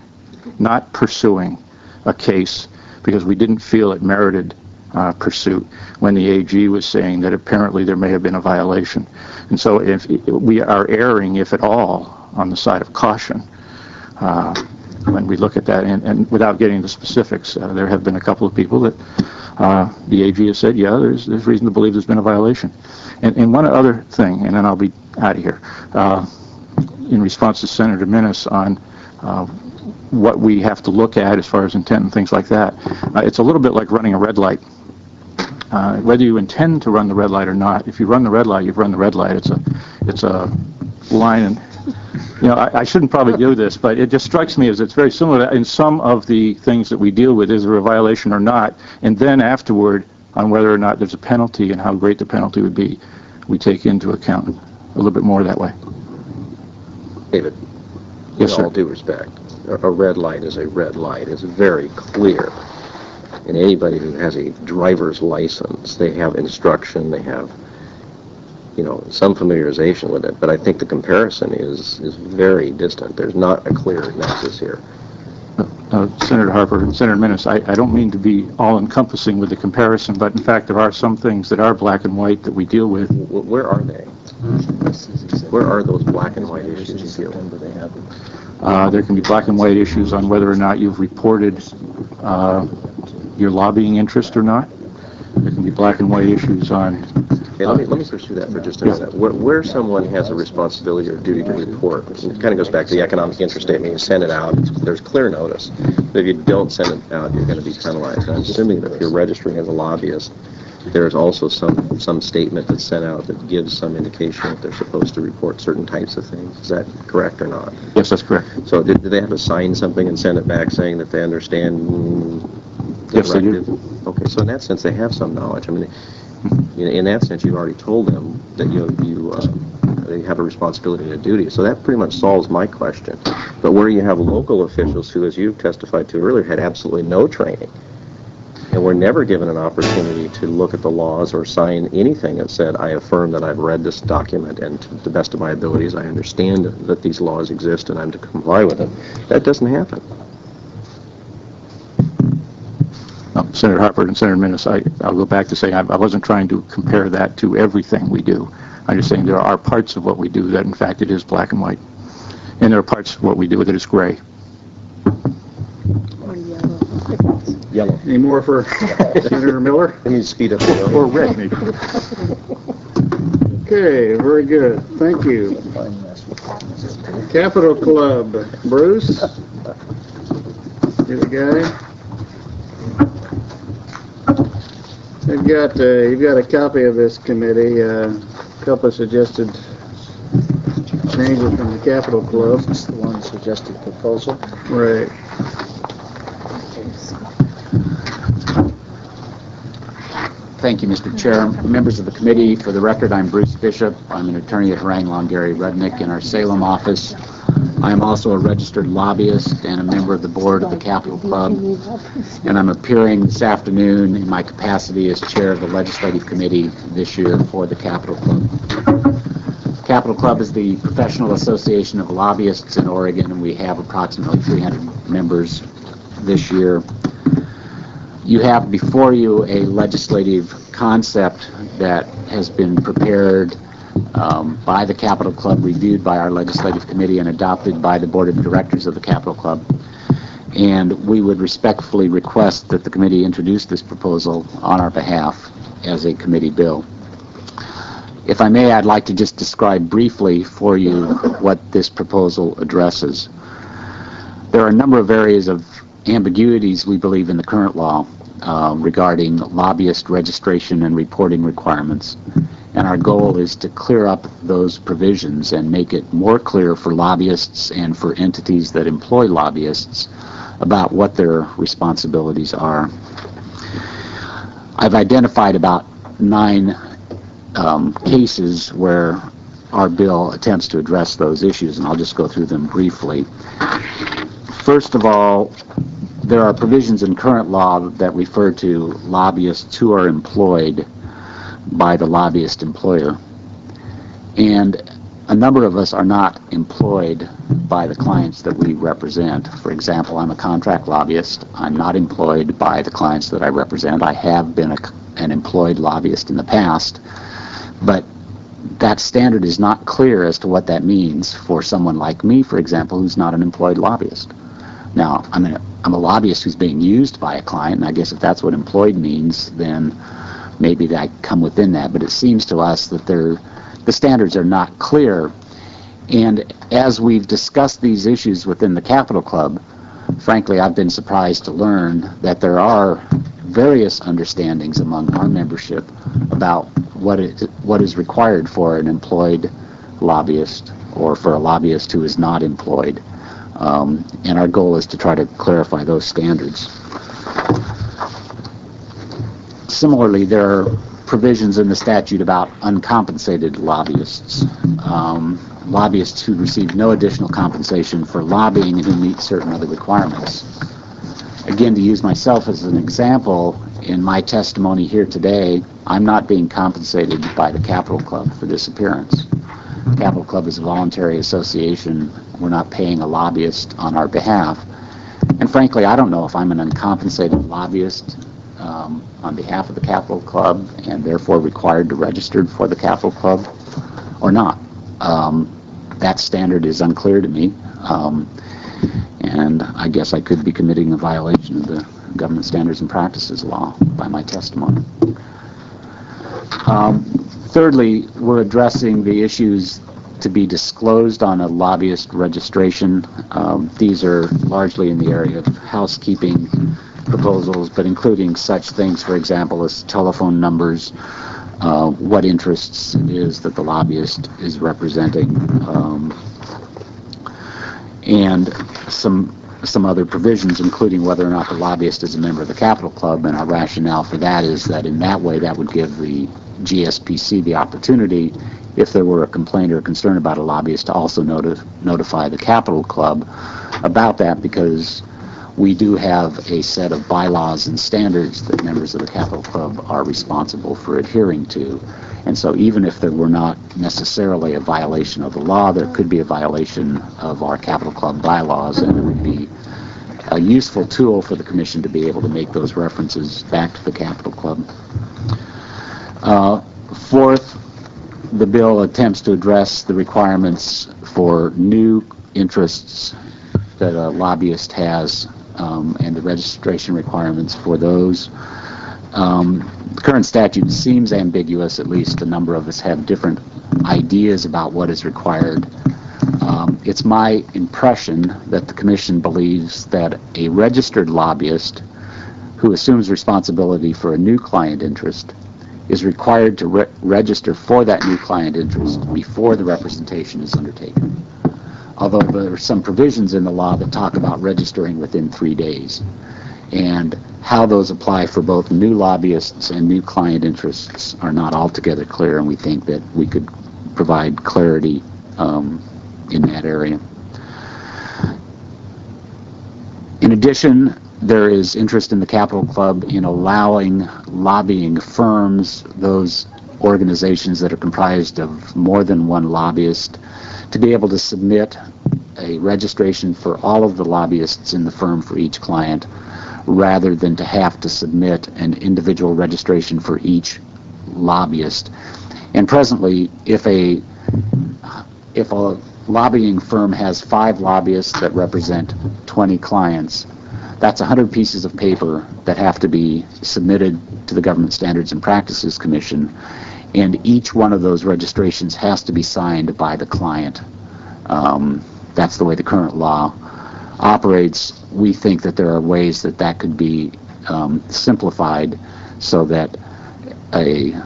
a case because we didn't feel it merited pursuit when the AG was saying that apparently there may have been a violation. And so if we are erring, if at all, on the side of caution when we look at that, and without getting the specifics, there have been a couple of people that the AG has said, yeah, there's reason to believe there's been a violation. And one other thing, and then I'll be out of here, in response to Senator Minnis on what we have to look at as far as intent and things like that. It's a little bit like running a red light. Whether you intend to run the red light or not, if you run the red light, you've run the red light. It's a line, and you know, I shouldn't probably do this, but it just strikes me as it's very similar in some of the things that we deal with. Is there a violation or not? And then afterward, on whether or not there's a penalty and how great the penalty would be, we take into account a little bit more that way. David, Yes, with sir. all due respect, a red light is a red light. It's very clear. And anybody who has a driver's license, they have instruction, they have some familiarization with it, but I think the comparison is very distant. There's not a clear nexus here. Senator Harper and Senator Minnis, I don't mean to be all-encompassing with the comparison, but in fact there are some things that are black and white that we deal with. Where are they? Where are those black and white issues you deal with? There can be black and white issues on whether or not you've reported your lobbying interest or not. There can be black and white issues on... Okay, let me pursue that for just a minute. Where someone has a responsibility or duty to report, and it kind of goes back to the economic interest statement. You send it out, there's clear notice. But if you don't send it out, you're going to be penalized. And I'm assuming that if you're registering as a lobbyist, there's also some statement that's sent out that gives some indication that they're supposed to report certain types of things. Is that correct or not? Yes, that's correct. So do they have to sign something and send it back saying that they understand? Yes, they do. Okay, so in that sense, they have some knowledge. I mean, in that sense, you've already told them that they have a responsibility and a duty. So that pretty much solves my question. But where you have local officials who, as you've testified to earlier, had absolutely no training, and were never given an opportunity to look at the laws or sign anything that said, I affirm that I've read this document and to the best of my abilities I understand that these laws exist and I'm to comply with them. That doesn't happen. Senator Harper and Senator Minnis, I'll go back to saying I wasn't trying to compare that to everything we do. I'm just saying there are parts of what we do that, in fact, it is black and white. And there are parts of what we do that is gray. Yellow. Any more for Senator Miller? Let me speed up. Or red, maybe. Okay, very good. Thank you. Capitol Club. Bruce? You're the guy? You've got a copy of this committee, a couple of suggested changes from the Capitol Club. This is the one suggested proposal. Right. Thank you, Mr. Chair. Members of the committee, for the record, I'm Bruce Bishop. I'm an attorney at Harang, Longary, Rudnick in our Salem office. I am also a registered lobbyist and a member of the board of the Capitol Club, and I'm appearing this afternoon in my capacity as chair of the legislative committee this year for the Capitol Club. Capitol Club is the professional association of lobbyists in Oregon, and we have approximately 300 members this year. You have before you a legislative concept that has been prepared by the Capitol Club, reviewed by our legislative committee, and adopted by the board of directors of the Capitol Club. And we would respectfully request that the committee introduce this proposal on our behalf as a committee bill. If I may, I'd like to just describe briefly for you what this proposal addresses. There are a number of areas of ambiguities, we believe, in the current law regarding lobbyist registration and reporting requirements. And our goal is to clear up those provisions and make it more clear for lobbyists and for entities that employ lobbyists about what their responsibilities are. I've identified about 9 cases where our bill attempts to address those issues, and I'll just go through them briefly. First of all, there are provisions in current law that refer to lobbyists who are employed by the lobbyist employer. And a number of us are not employed by the clients that we represent. For example, I'm a contract lobbyist. I'm not employed by the clients that I represent. I have been an employed lobbyist in the past, but that standard is not clear as to what that means for someone like me, for example, who's not an employed lobbyist. Now, I'm a lobbyist who's being used by a client, and I guess if that's what employed means, then maybe that come within that. But it seems to us that the standards are not clear. And as we've discussed these issues within the Capitol Club, frankly, I've been surprised to learn that there are various understandings among our membership about what is required for an employed lobbyist or for a lobbyist who is not employed. And our goal is to try to clarify those standards. Similarly, there are provisions in the statute about uncompensated lobbyists, lobbyists who receive no additional compensation for lobbying and who meet certain other requirements. Again, to use myself as an example, in my testimony here today, I'm not being compensated by the Capitol Club for this appearance. The Capitol Club is a voluntary association. We're not paying a lobbyist on our behalf. And frankly, I don't know if I'm an uncompensated lobbyist on behalf of the Capitol Club and therefore required to register for the Capitol Club or not. That standard is unclear to me, and I guess I could be committing a violation of the Government Standards and Practices Law by my testimony. Thirdly, we're addressing the issues to be disclosed on a lobbyist registration. These are largely in the area of housekeeping proposals, but including such things, for example, as telephone numbers, what interests it is that the lobbyist is representing, and some other provisions, including whether or not the lobbyist is a member of the Capitol Club. And our rationale for that is that in that way that would give the GSPC the opportunity, if there were a complaint or a concern about a lobbyist, to also notify the Capitol Club about that, because we do have a set of bylaws and standards that members of the Capitol Club are responsible for adhering to. And so even if there were not necessarily a violation of the law, there could be a violation of our Capitol Club bylaws, and it would be a useful tool for the Commission to be able to make those references back to the Capitol Club. Fourth, the bill attempts to address the requirements for new interests that a lobbyist has, and the registration requirements for those. The current statute seems ambiguous. At least a number of us have different ideas about what is required. It's my impression that the Commission believes that a registered lobbyist who assumes responsibility for a new client interest is required to register for that new client interest before the representation is undertaken. Although there are some provisions in the law that talk about registering within 3 days. And how those apply for both new lobbyists and new client interests are not altogether clear, and we think that we could provide clarity in that area. In addition, there is interest in the Capitol Club in allowing lobbying firms, those organizations that are comprised of more than one lobbyist, to be able to submit a registration for all of the lobbyists in the firm for each client, rather than to have to submit an individual registration for each lobbyist. And presently, if a lobbying firm has 5 lobbyists that represent 20 clients, that's 100 pieces of paper that have to be submitted to the Government Standards and Practices Commission, and each one of those registrations has to be signed by the client. That's the way the current law operates. We think that there are ways that that could be simplified so that a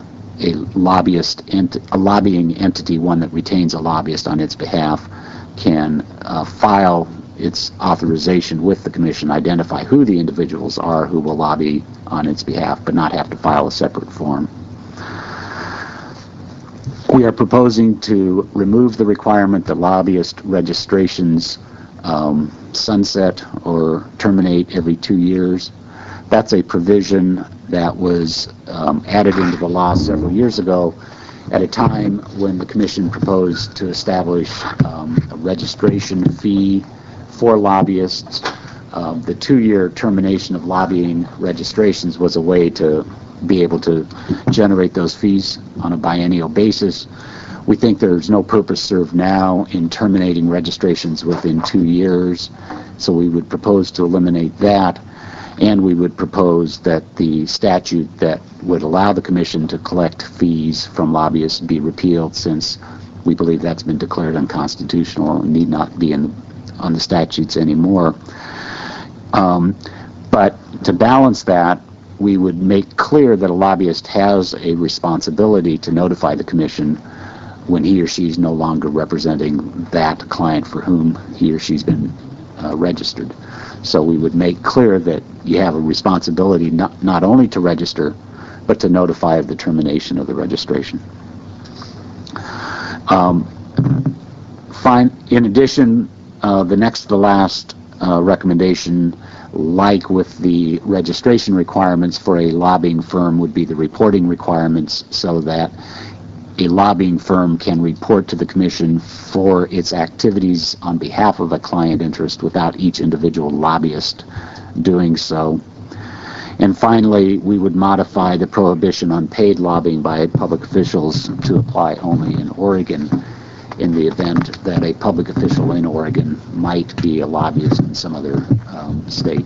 lobbying entity, one that retains a lobbyist on its behalf, can file its authorization with the Commission, identify who the individuals are who will lobby on its behalf, but not have to file a separate form. We are proposing to remove the requirement that lobbyist registrations sunset or terminate every 2 years. That's a provision that was added into the law several years ago at a time when the Commission proposed to establish a registration fee for lobbyists. The 2-year termination of lobbying registrations was a way to be able to generate those fees on a biennial basis. We think there's no purpose served now in terminating registrations within 2 years, so we would propose to eliminate that, and we would propose that the statute that would allow the Commission to collect fees from lobbyists be repealed, since we believe that's been declared unconstitutional and need not be on the statutes anymore. But to balance that, we would make clear that a lobbyist has a responsibility to notify the Commission when he or she is no longer representing that client for whom he or she's been registered. So we would make clear that you have a responsibility not only to register, but to notify of the termination of the registration. In addition, the next to the last recommendation like with the registration requirements for a lobbying firm would be the reporting requirements, so that a lobbying firm can report to the commission for its activities on behalf of a client interest without each individual lobbyist doing so. And finally, we would modify the prohibition on paid lobbying by public officials to apply only in Oregon in the event that a public official in Oregon might be a lobbyist in some other state.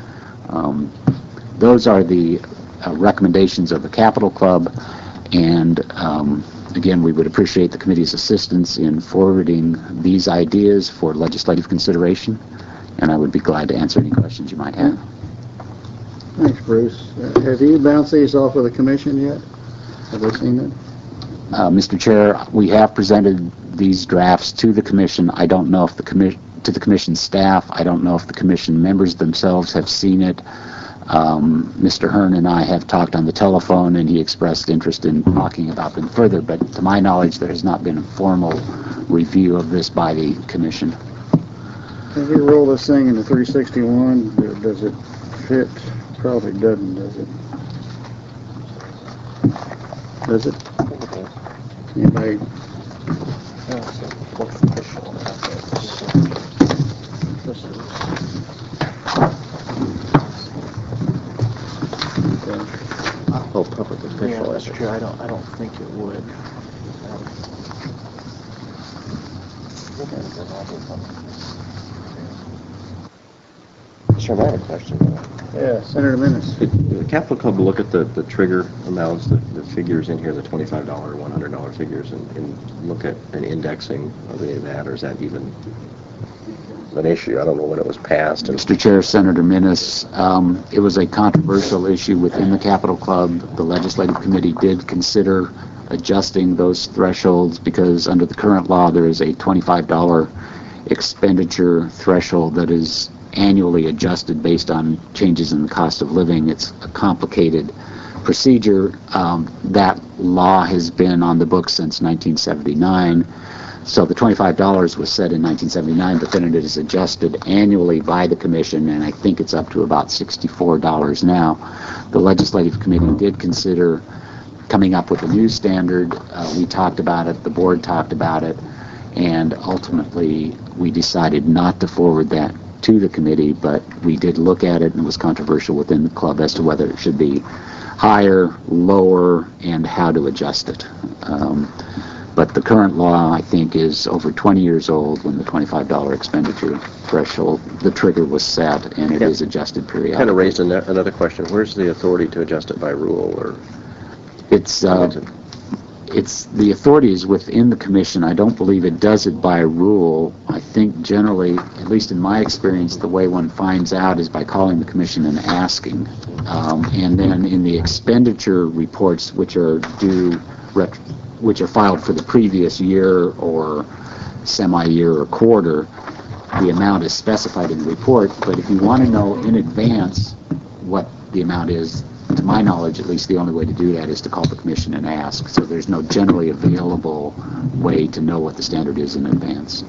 Those are the recommendations of the Capitol Club, and again, we would appreciate the committee's assistance in forwarding these ideas for legislative consideration, and I would be glad to answer any questions you might have. Thanks, Bruce. Have you bounced these off of the commission yet? Have they seen it? Mr. Chair, we have presented these drafts to the commission. I don't know if to the commission staff. I don't know if the commission members themselves have seen it. Mr. Hearn and I have talked on the telephone, and he expressed interest in talking about them further, but to my knowledge, there has not been a formal review of this by the commission. Have you rolled this thing into 361? Does it fit? Probably doesn't, does it? Does it? Anybody? What's official about this? Oh, public official. Yeah, that's true. I don't think it would. Sir, I have a question. Yeah, Senator Minnis. Did the Capitol Club look at the trigger amounts, the figures in here, the $25, $100 figures, and look at an indexing of any of that, or is that even an issue? I don't know when it was passed. Mr. Chair, Senator Minnis, it was a controversial issue within the Capitol Club. The Legislative Committee did consider adjusting those thresholds because under the current law there is a $25 expenditure threshold that is annually adjusted based on changes in the cost of living. It's a complicated procedure. That law has been on the books since 1979. So the $25 was set in 1979, but then it is adjusted annually by the commission, and I think it's up to about $64 now. The Legislative Committee did consider coming up with a new standard. We talked about it, the board talked about it, and ultimately we decided not to forward that to the committee, but we did look at it, and it was controversial within the club as to whether it should be higher, lower, and how to adjust it. But the current law, I think, is over 20 years old when the $25 expenditure threshold, the trigger was set, and it is adjusted periodically. Kind of raised another question. Where's the authority to adjust it by rule? Or It's the authority is within the commission. I don't believe it does it by rule. I think generally, at least in my experience, the way one finds out is by calling the commission and asking. And then in the expenditure reports, which are filed for the previous year or semi-year or quarter, the amount is specified in the report. But if you want to know in advance what the amount is, to my knowledge, at least the only way to do that is to call the commission and ask. So there's no generally available way to know what the standard is in advance.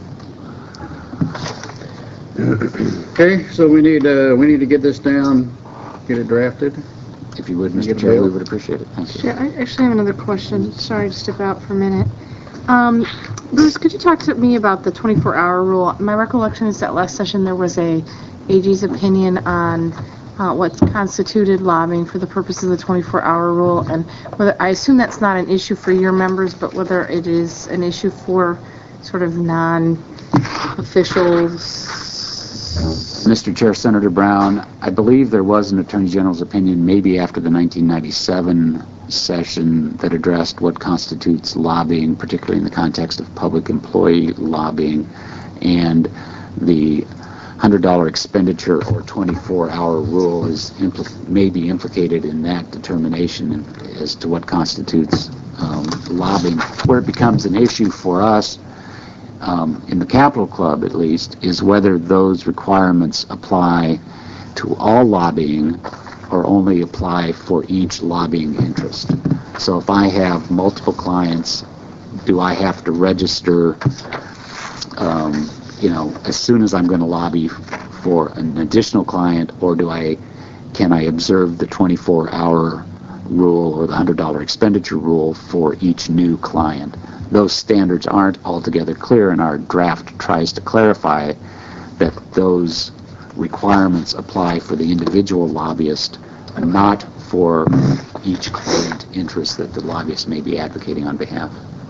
Okay, so we need to get this down, get it drafted. If you would, Mr. Chair, we would appreciate it. Thank you. Yeah, I actually have another question. Sorry to step out for a minute. Bruce, could you talk to me about the 24-hour rule? My recollection is that last session there was a AG's opinion on what constituted lobbying for the purposes of the 24-hour rule, and whether I assume that's not an issue for your members, but whether it is an issue for sort of non-officials. Mr. Chair, Senator Brown, I believe there was an Attorney General's opinion maybe after the 1997 session that addressed what constitutes lobbying, particularly in the context of public employee lobbying, and the $100 expenditure or 24-hour rule is may be implicated in that determination as to what constitutes lobbying. Where it becomes an issue for us, in the Capitol Club at least, is whether those requirements apply to all lobbying or only apply for each lobbying interest. So if I have multiple clients, do I have to register as soon as I'm going to lobby for an additional client, or can I observe the 24-hour rule or the $100 expenditure rule for each new client? Those standards aren't altogether clear, and our draft tries to clarify that those requirements apply for the individual lobbyist, not for each client interest that the lobbyist may be advocating on behalf.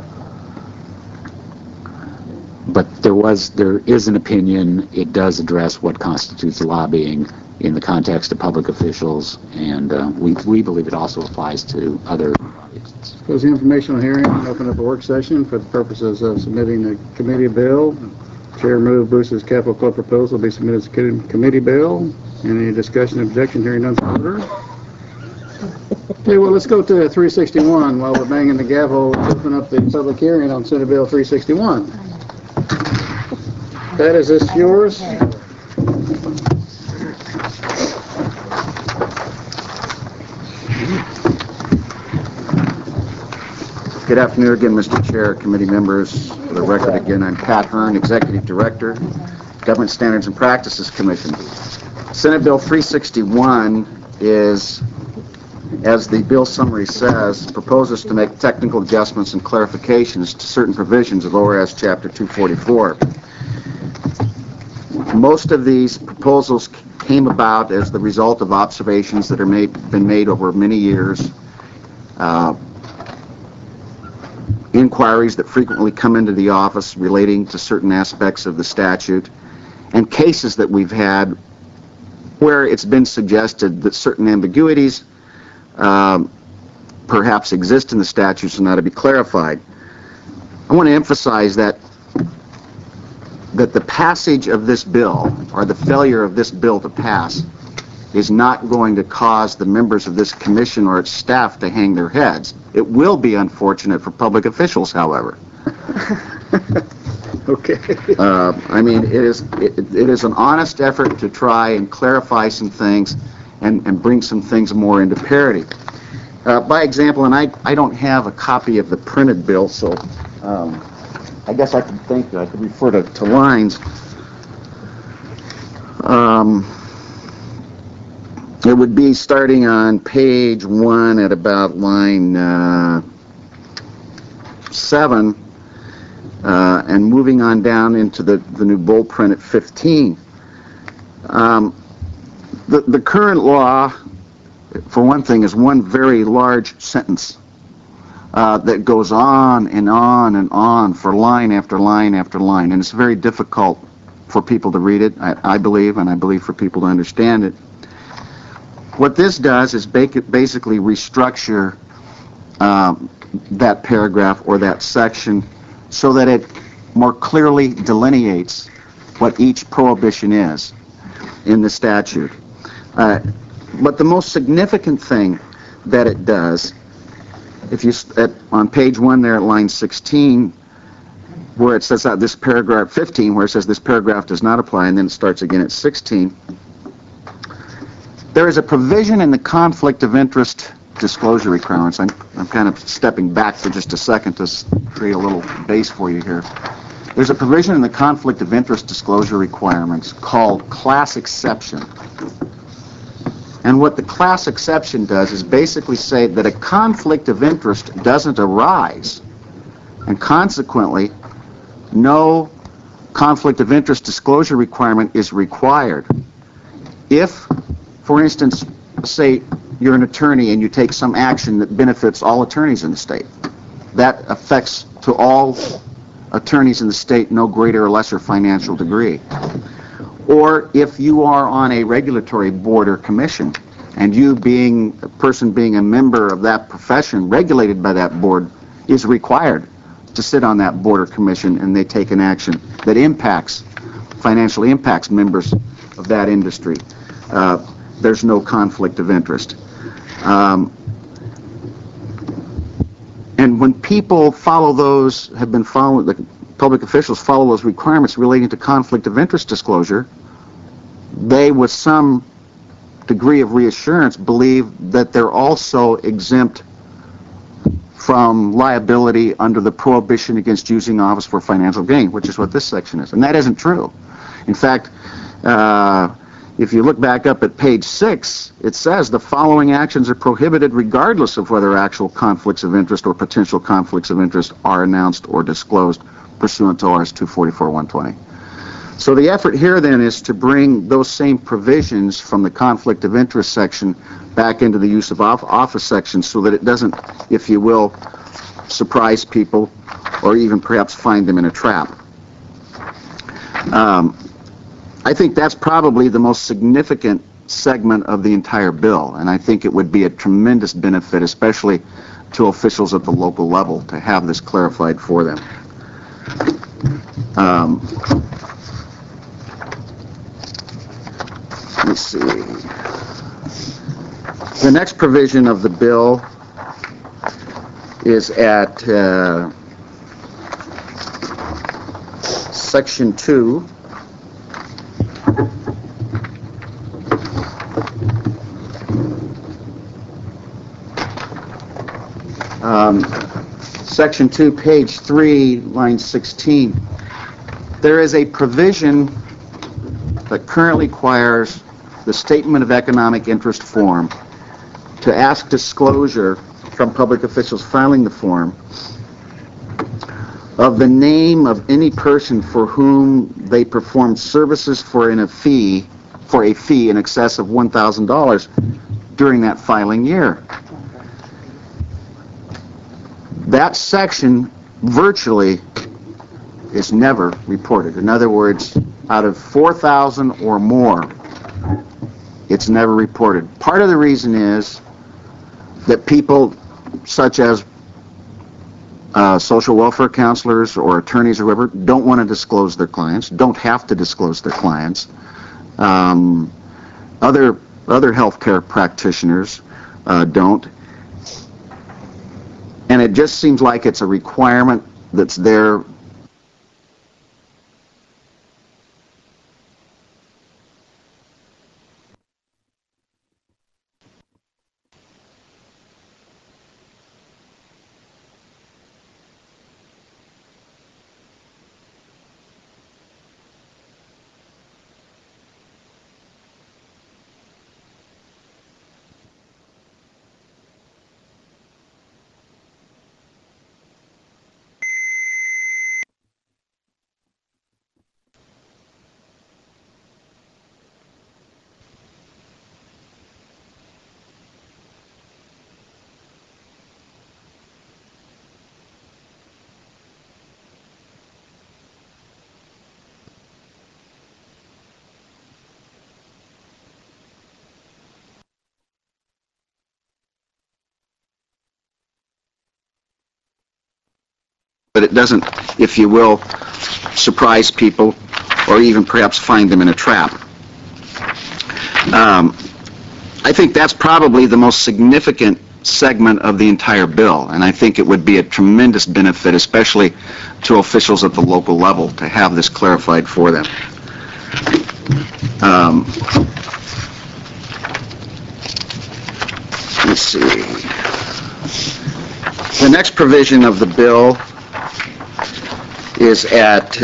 But there is an opinion. It does address what constitutes lobbying in the context of public officials, and we believe it also applies to other lobbyists. Close the informational hearing and open up a work session for the purposes of submitting the committee bill. Chair move Bruce's capital club proposal be submitted as a committee bill. Any discussion, objection, hearing none, order. Okay, well, let's go to 361 while we're banging the gavel. Let's open up the public hearing on Senate Bill 361. Pat, is this yours? Good afternoon again, Mr. Chair, committee members. For the record again, I'm Pat Hearn, Executive Director, Government Standards and Practices Commission. Senate Bill 361 is, as the bill summary says, proposes to make technical adjustments and clarifications to certain provisions of ORS Chapter 244. Most of these proposals came about as the result of observations that are been made over many years, inquiries that frequently come into the office relating to certain aspects of the statute, and cases that we've had where it's been suggested that certain ambiguities perhaps exist in the statutes and ought to be clarified. I want to emphasize that the passage of this bill, or the failure of this bill to pass, is not going to cause the members of this commission or its staff to hang their heads. It will be unfortunate for public officials, however. Okay. I mean, it is an honest effort to try and clarify some things and bring some things more into parity. By example, and I don't have a copy of the printed bill, so I guess I could refer to lines. It would be starting on page 1 at about line 7 and moving on down into the new bold print at 15. The current law, for one thing, is one very large sentence that goes on and on and on for line after line after line, and it's very difficult for people to read it, I believe, and I believe for people to understand it. What this does is basically restructure that paragraph or that section so that it more clearly delineates what each prohibition is in the statute. But the most significant thing that it does, if you on page 1 there at line 16, where it says that this paragraph 15, where it says this paragraph does not apply, and then it starts again at 16. There is a provision in the conflict of interest disclosure requirements. I'm kind of stepping back for just a second to create a little base for you here. There's a provision in the conflict of interest disclosure requirements called class exception. And what the class exception does is basically say that a conflict of interest doesn't arise, and consequently, no conflict of interest disclosure requirement is required. If, for instance, say you're an attorney and you take some action that benefits all attorneys in the state, that affects to all attorneys in the state no greater or lesser financial degree. Or if you are on a regulatory board or commission, and you being a person being a member of that profession regulated by that board is required to sit on that board or commission, and they take an action that financially impacts members of that industry, there's no conflict of interest. And when people follow those, the public officials follow those requirements relating to conflict of interest disclosure, they, with some degree of reassurance, believe that they're also exempt from liability under the prohibition against using office for financial gain, which is what this section is. And that isn't true. In fact, If you look back up at page 6, it says the following actions are prohibited regardless of whether actual conflicts of interest or potential conflicts of interest are announced or disclosed pursuant to ORS 244-120. So the effort here then is to bring those same provisions from the conflict of interest section back into the use of office section so that it doesn't, if you will, surprise people or even perhaps find them in a trap. I think that's probably the most significant segment of the entire bill, and I think it would be a tremendous benefit, especially to officials at the local level, to have this clarified for them. Let's see. The next provision of the bill is at Section 2. Section 2, page 3, line 16. There is a provision that currently requires the Statement of Economic Interest form to ask disclosure from public officials filing the form of the name of any person for whom they perform services for a fee in excess of $1,000 during that filing year. That section virtually is never reported. In other words, out of 4,000 or more, it's never reported. Part of the reason is that people such as social welfare counselors or attorneys or whoever don't want to disclose their clients, don't have to disclose their clients. Other healthcare practitioners don't. And it just seems like it's a requirement that's there. But it doesn't, if you will, surprise people or even perhaps find them in a trap. I think that's probably the most significant segment of the entire bill, and I think it would be a tremendous benefit, especially to officials at the local level, to have this clarified for them. Let's see. The next provision of the bill is at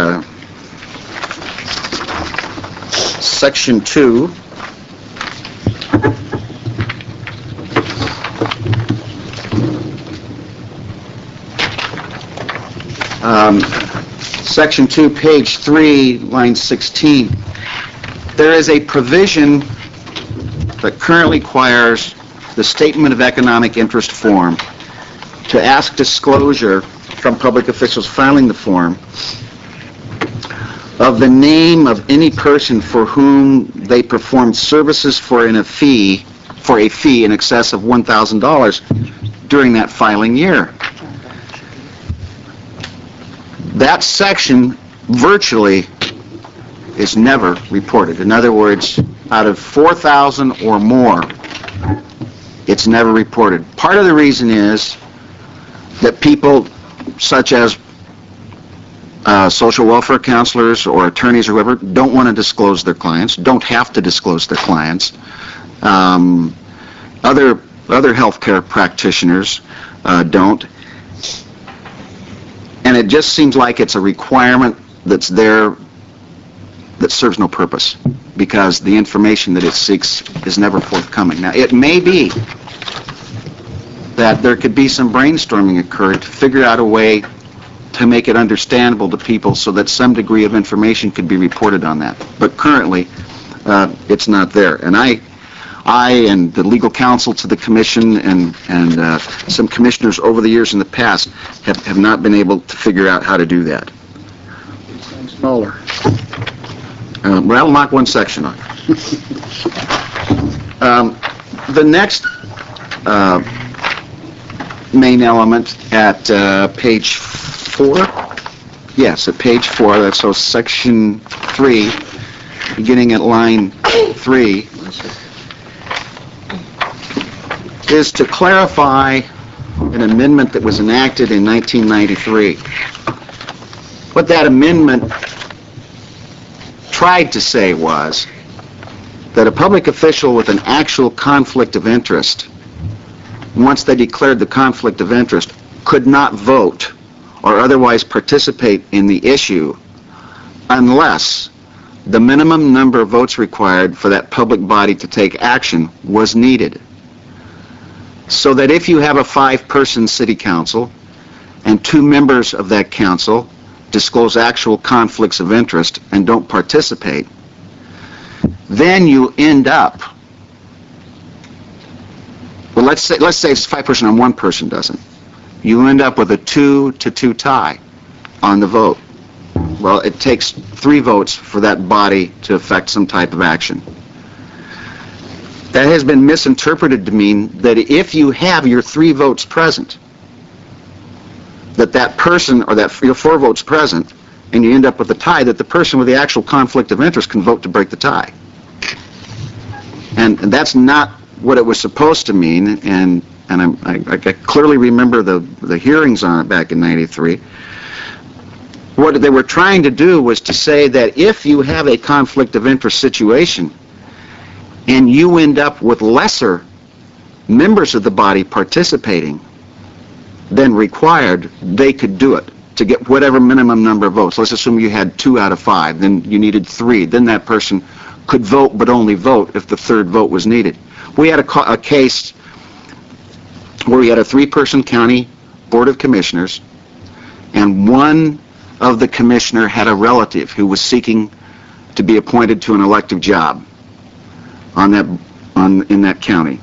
Section 2. Section 2, page 3, line 16. There is a provision that currently requires the Statement of Economic Interest form to ask disclosure from public officials filing the form of the name of any person for whom they performed services for a fee in excess of $1,000 during that filing year. That section virtually is never reported. In other words, out of 4,000 or more, it's never reported. Part of the reason is that people such as social welfare counselors or attorneys or whoever don't want to disclose their clients, don't have to disclose their clients. Other healthcare practitioners don't. And it just seems like it's a requirement that's there that serves no purpose, because the information that it seeks is never forthcoming. Now, it may be that there could be some brainstorming occurred to figure out a way to make it understandable to people so that some degree of information could be reported on that. But currently, it's not there. And I and the legal counsel to the commission and some commissioners over the years in the past have not been able to figure out how to do that. Smaller. Well, I'll knock one section off. The next main element at page 4, yes, at page 4, that's so section 3, beginning at line 3, is to clarify an amendment that was enacted in 1993. What that amendment tried to say was that a public official with an actual conflict of interest, once they declared the conflict of interest, could not vote or otherwise participate in the issue unless the minimum number of votes required for that public body to take action was needed. So that if you have a 5-person city council and 2 members of that council disclose actual conflicts of interest and don't participate, then you end up, well, let's say it's 5-person and 1 person doesn't. You end up with a 2-2 tie on the vote. Well, it takes 3 votes for that body to affect some type of action. That has been misinterpreted to mean that if you have your 3 votes present, that person, or that your 4 votes present, and you end up with a tie, that the person with the actual conflict of interest can vote to break the tie. And that's not what it was supposed to mean, and I clearly remember the hearings on it back in '93. What they were trying to do was to say that if you have a conflict of interest situation, and you end up with lesser members of the body participating than required, they could do it to get whatever minimum number of votes. Let's assume you had 2 out of 5, then you needed 3. Then that person could vote, but only vote if the 3rd vote was needed. We had a case where we had a 3-person county board of commissioners, and one of the commissioner had a relative who was seeking to be appointed to an elective job in that county.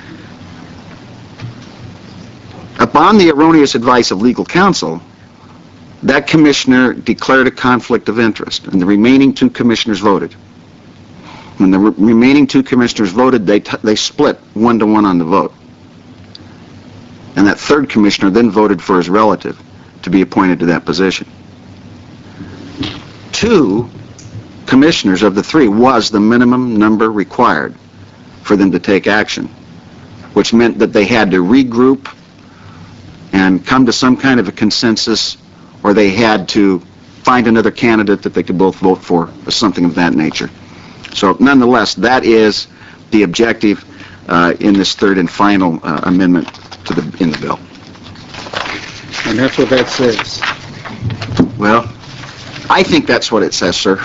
Upon the erroneous advice of legal counsel, that commissioner declared a conflict of interest, and the remaining 2 commissioners voted. When the remaining 2 commissioners voted, they split 1-to-1 on the vote. And that 3rd commissioner then voted for his relative to be appointed to that position. 2 commissioners of the 3 was the minimum number required for them to take action, which meant that they had to regroup and come to some kind of a consensus, or they had to find another candidate that they could both vote for, or something of that nature. So nonetheless, that is the objective in this 3rd and final amendment in the bill. And that's what that says. Well, I think that's what it says, sir.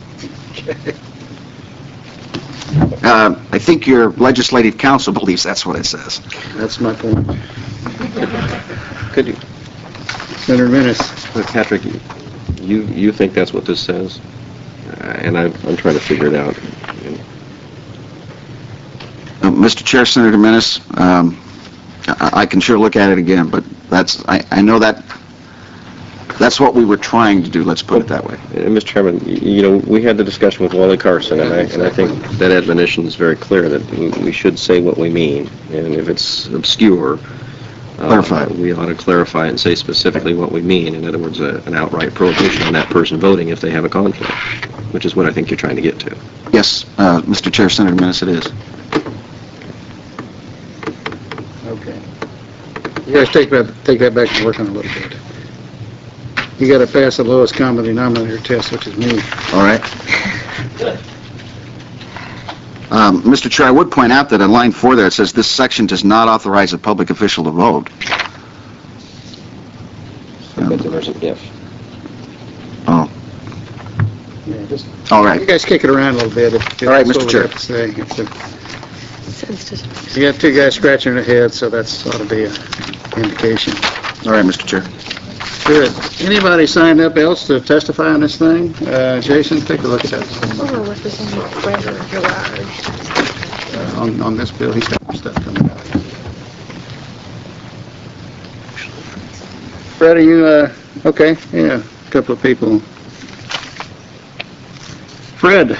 I think your legislative council believes that's what it says. That's my point. Could you, Senator Menace? Patrick, you think that's what this says? And I'm trying to figure it out. Mr. Chair, Senator Menace, I can sure look at it again, but I know that's what we were trying to do, let's put it that way. Mr. Chairman, we had the discussion with Wally Carson, and I think that admonition is very clear that we should say what we mean, and if it's obscure, we ought to clarify it and say specifically what we mean. In other words, an outright prohibition on that person voting if they have a conflict, which is what I think you're trying to get to. Yes, Mr. Chair, Senator Menace, it is. Okay. You guys take that back and work on it a little bit. You got to pass the lowest common denominator test, which is me. All right. Mr. Chair, I would point out that on line 4 there, it says this section does not authorize a public official to vote. But there's an if. Oh. Yeah, just, All right. you guys kick it around a little bit. If All right, that's Mr. what Chair. we have to say. You got two guys scratching their heads, so that's ought to be an indication. All right, Mr. Chair. Good. Anybody signed up else to testify on this thing? Jason, take a look at that. On this bill, he's got some stuff coming out. Fred, are you, okay? Yeah, a couple of people. Fred?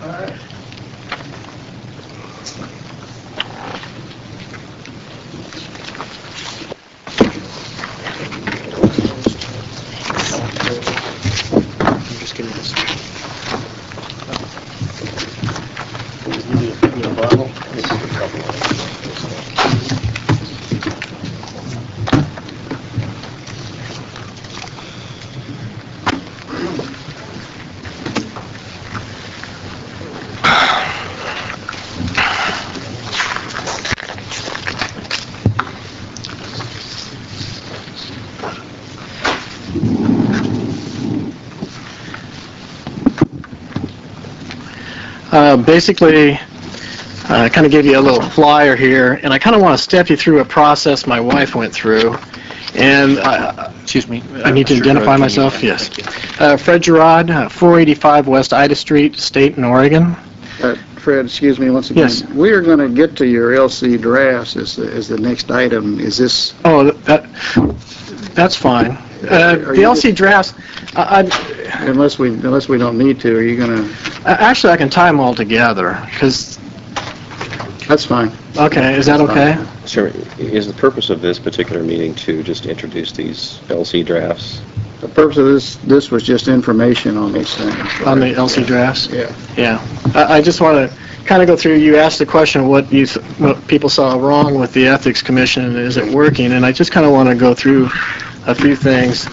Basically, I kind of gave you a little flyer here, and I kind of want to step you through a process my wife went through. And, excuse me, I need to identify myself? Yes. Fred Gerard, 485 West Ida Street, Stayton, Oregon. Fred, excuse me once again. Yes. We are going to get to your LC drafts as the next item. Is this... Oh, that's fine. The LC drafts, unless we don't need to, are you going to... Actually, I can tie them all together, because... That's fine. Okay, is that okay? Sure. Is the purpose of this particular meeting to just introduce these LC drafts? The purpose of this was just information on these things. On the LC drafts? Yeah. Yeah. I just want to kind of go through, you asked the question what people saw wrong with the Ethics Commission and is it working, and I just kind of want to go through a few things.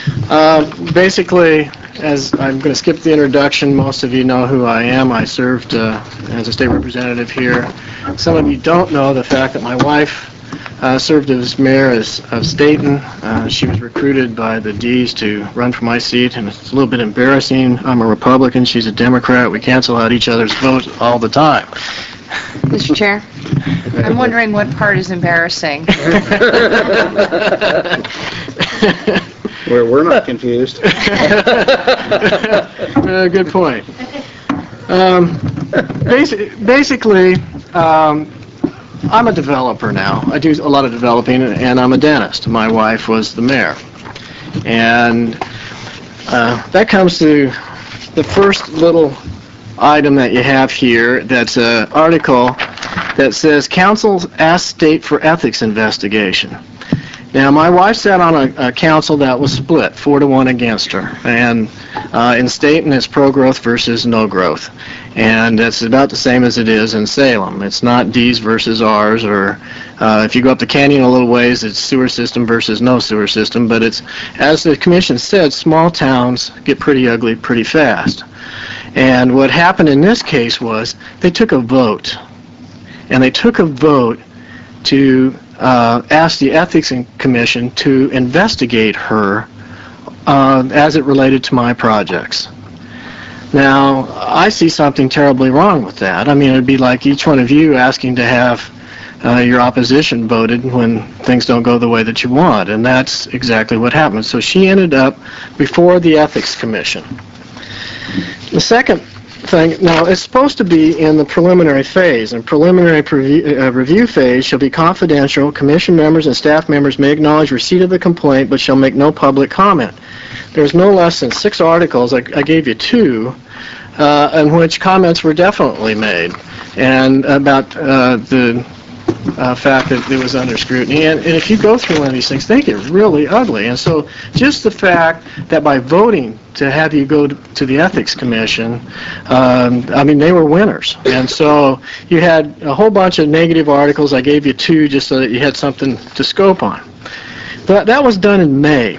Basically, as I'm going to skip the introduction, most of you know who I am. I served as a state representative here. Some of you don't know the fact that my wife served as mayor of Stayton. She was recruited by the D's to run for my seat, and it's a little bit embarrassing. I'm a Republican, she's a Democrat. We cancel out each other's votes all the time. Mr. Chair, I'm wondering what part is embarrassing. We're not confused. Good point. Basically, I'm a developer now. I do a lot of developing, and I'm a dentist. My wife was the mayor. And that comes to the first little item that you have here. That's an article that says, Council asks State for ethics investigation. Now, my wife sat on a council that was split, 4-1 against her. And in Stayton, it's pro-growth versus no-growth. And that's about the same as it is in Salem. It's not D's versus R's, or if you go up the canyon a little ways, it's sewer system versus no sewer system. But it's, as the commission said, small towns get pretty ugly pretty fast. And what happened in this case was they took a vote. And they took a vote to asked the Ethics Commission to investigate her as it related to my projects. Now, I see something terribly wrong with that. I mean, it would be like each one of you asking to have your opposition voted when things don't go the way that you want, and that's exactly what happened. So she ended up before the Ethics Commission. The second thing, now it's supposed to be in the preliminary phase, and preliminary review phase shall be confidential. Commission members and staff members may acknowledge receipt of the complaint but shall make no public comment. There's no less than 6 articles, I gave you 2, in which comments were definitely made, and about the fact that it was under scrutiny. And if you go through one of these things, they get really ugly. And so just the fact that by voting to have you go to the Ethics Commission, I mean, they were winners. And so you had a whole bunch of negative articles. I gave you 2 just so that you had something to scope on. But that was done in May.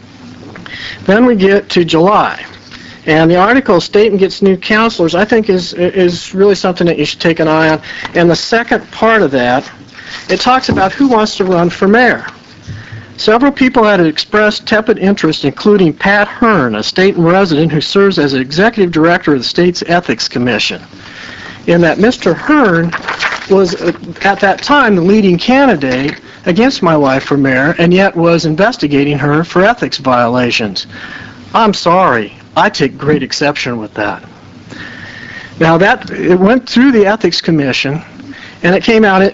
Then we get to July. And the article, Stayton Gets New Counselors, I think is really something that you should take an eye on. And the second part of that, it talks about who wants to run for mayor. Several people had expressed tepid interest, including Pat Hearn, a state resident who serves as executive director of the state's Ethics Commission, in that Mr. Hearn was, at that time, the leading candidate against my wife for mayor, and yet was investigating her for ethics violations. I'm sorry. I take great exception with that. Now, it went through the Ethics Commission, and it came out,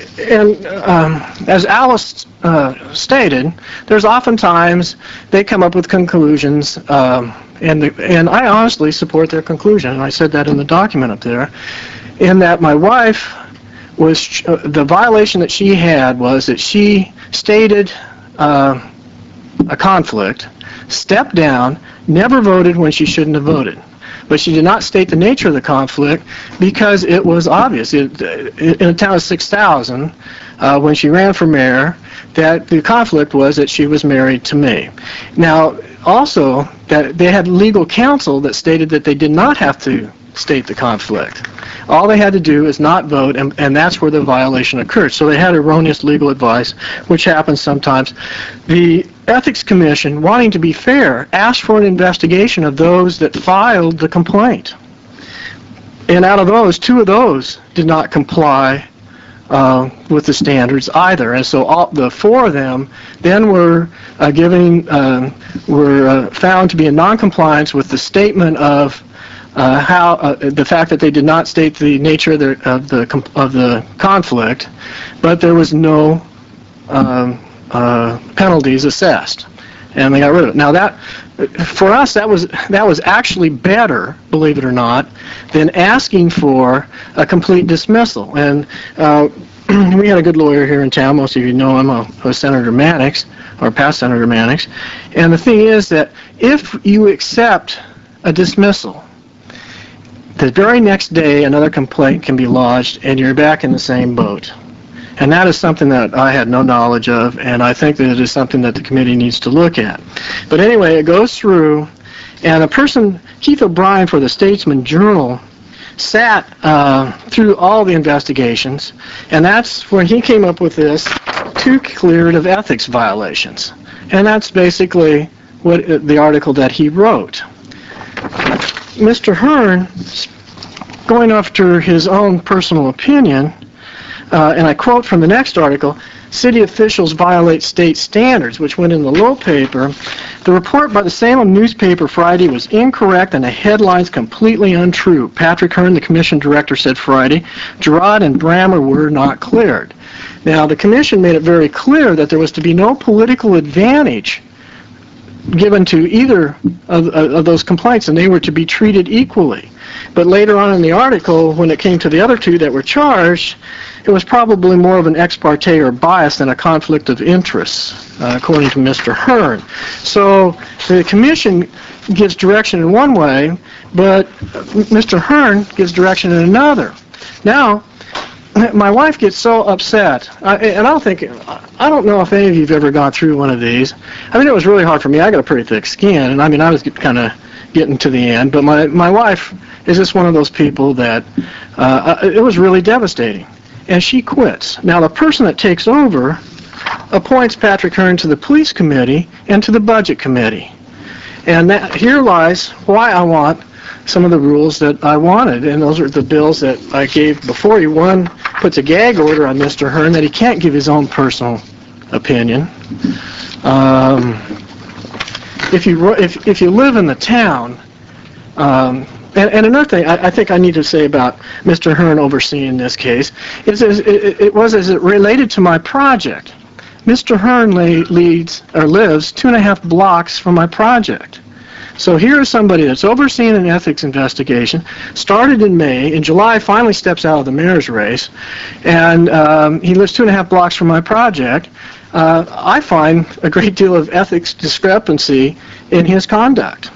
as Alice stated, there's oftentimes they come up with conclusions, and I honestly support their conclusion, and I said that in the document up there, in that my wife was, the violation that she had was that she stated a conflict, stepped down, never voted when she shouldn't have voted. But she did not state the nature of the conflict because it was obvious. In a town of 6,000, when she ran for mayor, that the conflict was that she was married to me. Now, also, that they had legal counsel that stated that they did not have to state the conflict. All they had to do is not vote, and that's where the violation occurred. So they had erroneous legal advice, which happens sometimes. The Ethics Commission, wanting to be fair, asked for an investigation of those that filed the complaint. And out of those, 2 of those did not comply with the standards either. And so the 4 of them then were found to be in noncompliance with the statement of the fact that they did not state the nature of the conflict, but there was no penalties assessed, and they got rid of it. Now that, for us, that was actually better, believe it or not, than asking for a complete dismissal. And we had a good lawyer here in town. Most of you know him, Senator Mannix, or past Senator Mannix. And the thing is that if you accept a dismissal, the very next day another complaint can be lodged, and you're back in the same boat. And that is something that I had no knowledge of, and I think that it is something that the committee needs to look at. But anyway, it goes through, and a person, Keith O'Brien for the Statesman Journal, sat through all the investigations, and that's when he came up with this 2 cleared of ethics violations. And that's basically what the article that he wrote. Mr. Hearn, going after his own personal opinion, and I quote from the next article, "City officials violate state standards," which went in the Low paper. "The report by the Salem newspaper Friday was incorrect and the headlines completely untrue. Patrick Hearn, the commission director, said Friday, Girard and Brammer were not cleared." Now, the commission made it very clear that there was to be no political advantage given to either of those complaints, and they were to be treated equally. But later on in the article, when it came to the other 2 that were charged, it was probably more of an ex parte or bias than a conflict of interests, according to Mr. Hearn. So the commission gives direction in one way, but Mr. Hearn gives direction in another. Now, my wife gets so upset, and I don't know if any of you have ever gone through one of these. I mean, it was really hard for me. I got a pretty thick skin, and I mean, I was kind of getting to the end, but my wife is just one of those people that it was really devastating, and she quits. Now, the person that takes over appoints Patrick Hearn to the police committee and to the budget committee, and here lies why I want some of the rules that I wanted, and those are the bills that I gave before you. One puts a gag order on Mr. Hearn that he can't give his own personal opinion. If you live in the town, and another thing I think I need to say about Mr. Hearn overseeing this case is it was as it related to my project. Mr. Hearn lives 2.5 blocks from my project. So here is somebody that's overseeing an ethics investigation, started in May, in July finally steps out of the mayor's race, and he lives 2.5 blocks from my project. I find a great deal of ethics discrepancy in his conduct.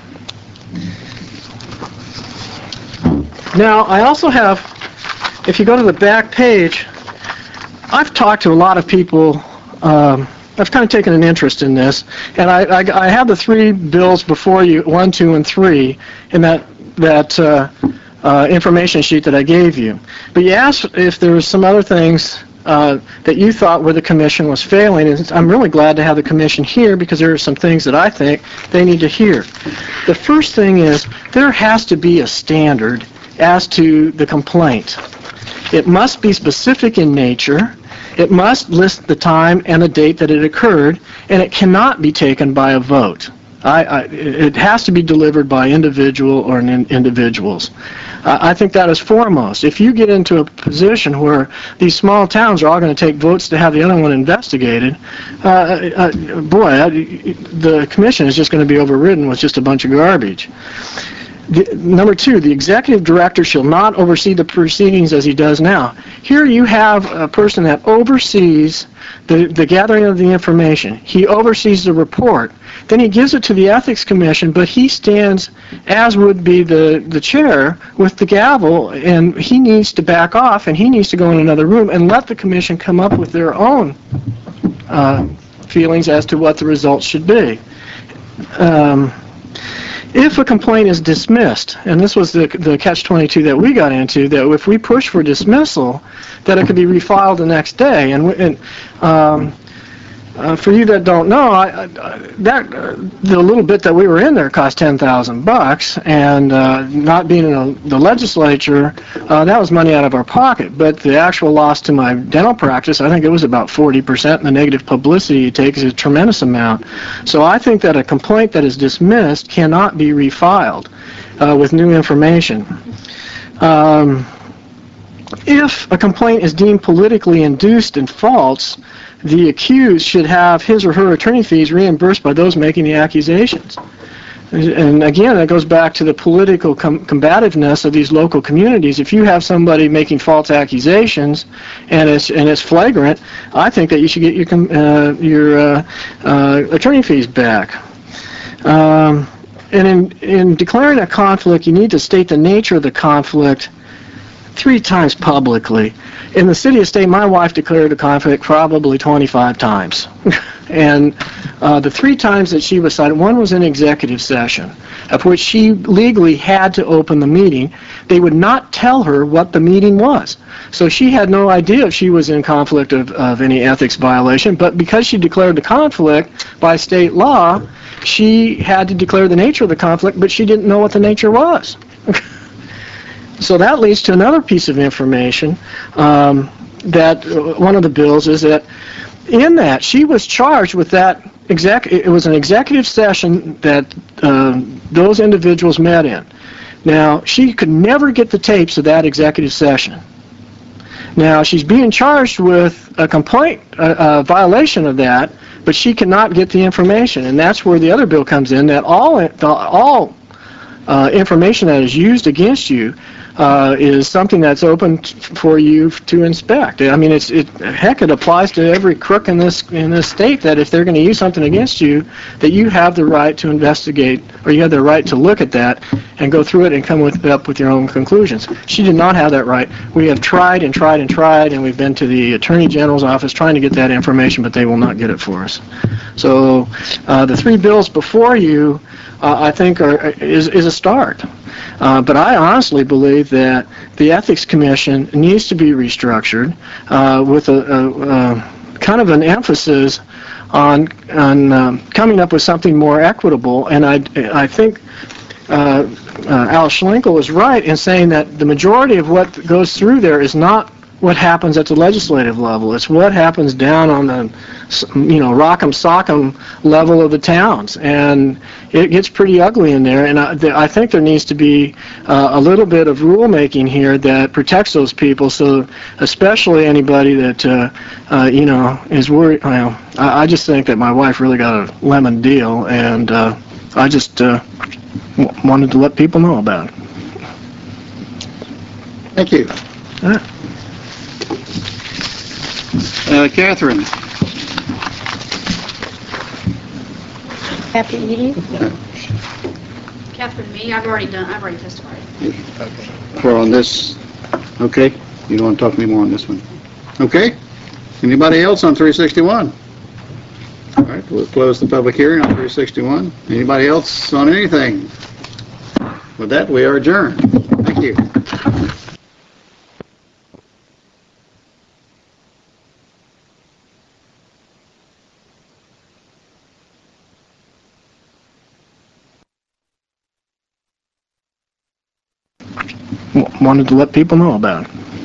Now, I also have, if you go to the back page, I've talked to a lot of people. I've kind of taken an interest in this, and I have the 3 bills before you, 1, 2, and 3, in that information sheet that I gave you. But you asked if there was some other things that you thought where the commission was failing. And I'm really glad to have the commission here because there are some things that I think they need to hear. The first thing is there has to be a standard as to the complaint. It must be specific in nature. It must list the time and the date that it occurred, and it cannot be taken by a vote. It has to be delivered by individual or individuals. I think that is foremost. If you get into a position where these small towns are all going to take votes to have the other one investigated, the commission is just going to be overridden with just a bunch of garbage. Number two, the executive director shall not oversee the proceedings as he does now. Here you have a person that oversees the gathering of the information. He oversees the report. Then he gives it to the Ethics Commission, but he stands, as would be the chair, with the gavel, and he needs to back off, and he needs to go in another room and let the commission come up with their own feelings as to what the results should be. If a complaint is dismissed, and this was the catch-22 that we got into, that if we push for dismissal, that it could be refiled the next day. And for you that don't know, the little bit that we were in there cost $10,000, and not being in the legislature, that was money out of our pocket. But the actual loss to my dental practice, I think it was about 40%, and the negative publicity it takes is a tremendous amount. So I think that a complaint that is dismissed cannot be refiled with new information. If a complaint is deemed politically induced and false, the accused should have his or her attorney fees reimbursed by those making the accusations. And again, that goes back to the political combativeness of these local communities. If you have somebody making false accusations and it's flagrant, I think that you should get your attorney fees back. And in declaring a conflict, you need to state the nature of the conflict 3 times publicly. In the city of State, my wife declared a conflict probably 25 times. And the 3 times that she was cited, one was in executive session, of which she legally had to open the meeting. They would not tell her what the meeting was. So she had no idea if she was in conflict of any ethics violation, but because she declared the conflict by state law, she had to declare the nature of the conflict, but she didn't know what the nature was. So that leads to another piece of information that one of the bills is that in that she was charged with that it was an executive session that those individuals met in. Now, she could never get the tapes of that executive session. Now, she's being charged with a complaint, a violation of that, but she cannot get the information, and that's where the other bill comes in, that all information that is used against you is something that's open for you to inspect. I mean, heck, it applies to every crook in this state, that if they're going to use something against you, that you have the right to investigate, or you have the right to look at that and go through it and come up with your own conclusions. She did not have that right. We have tried and tried and tried, and we've been to the Attorney General's office trying to get that information, but they will not get it for us. So the 3 bills before you, I think, is a start. But I honestly believe that the Ethics Commission needs to be restructured with a kind of an emphasis on coming up with something more equitable. And I think Al Schlenkel is right in saying that the majority of what goes through there is not what happens at the legislative level. It's what happens down on the, rock'em sock'em level of the towns, and it gets pretty ugly in there. And I think there needs to be a little bit of rulemaking here that protects those people. So, especially anybody that is worried. Well, I just think that my wife really got a lemon deal, and I just wanted to let people know about it. Thank you. Catherine. Happy meeting. Catherine, me, I've already testified. For on this, okay? You don't want to talk to me more on this one? Okay? Anybody else on 361? All right, we'll close the public hearing on 361. Anybody else on anything? With that, we are adjourned. Thank you. wanted to let people know about it.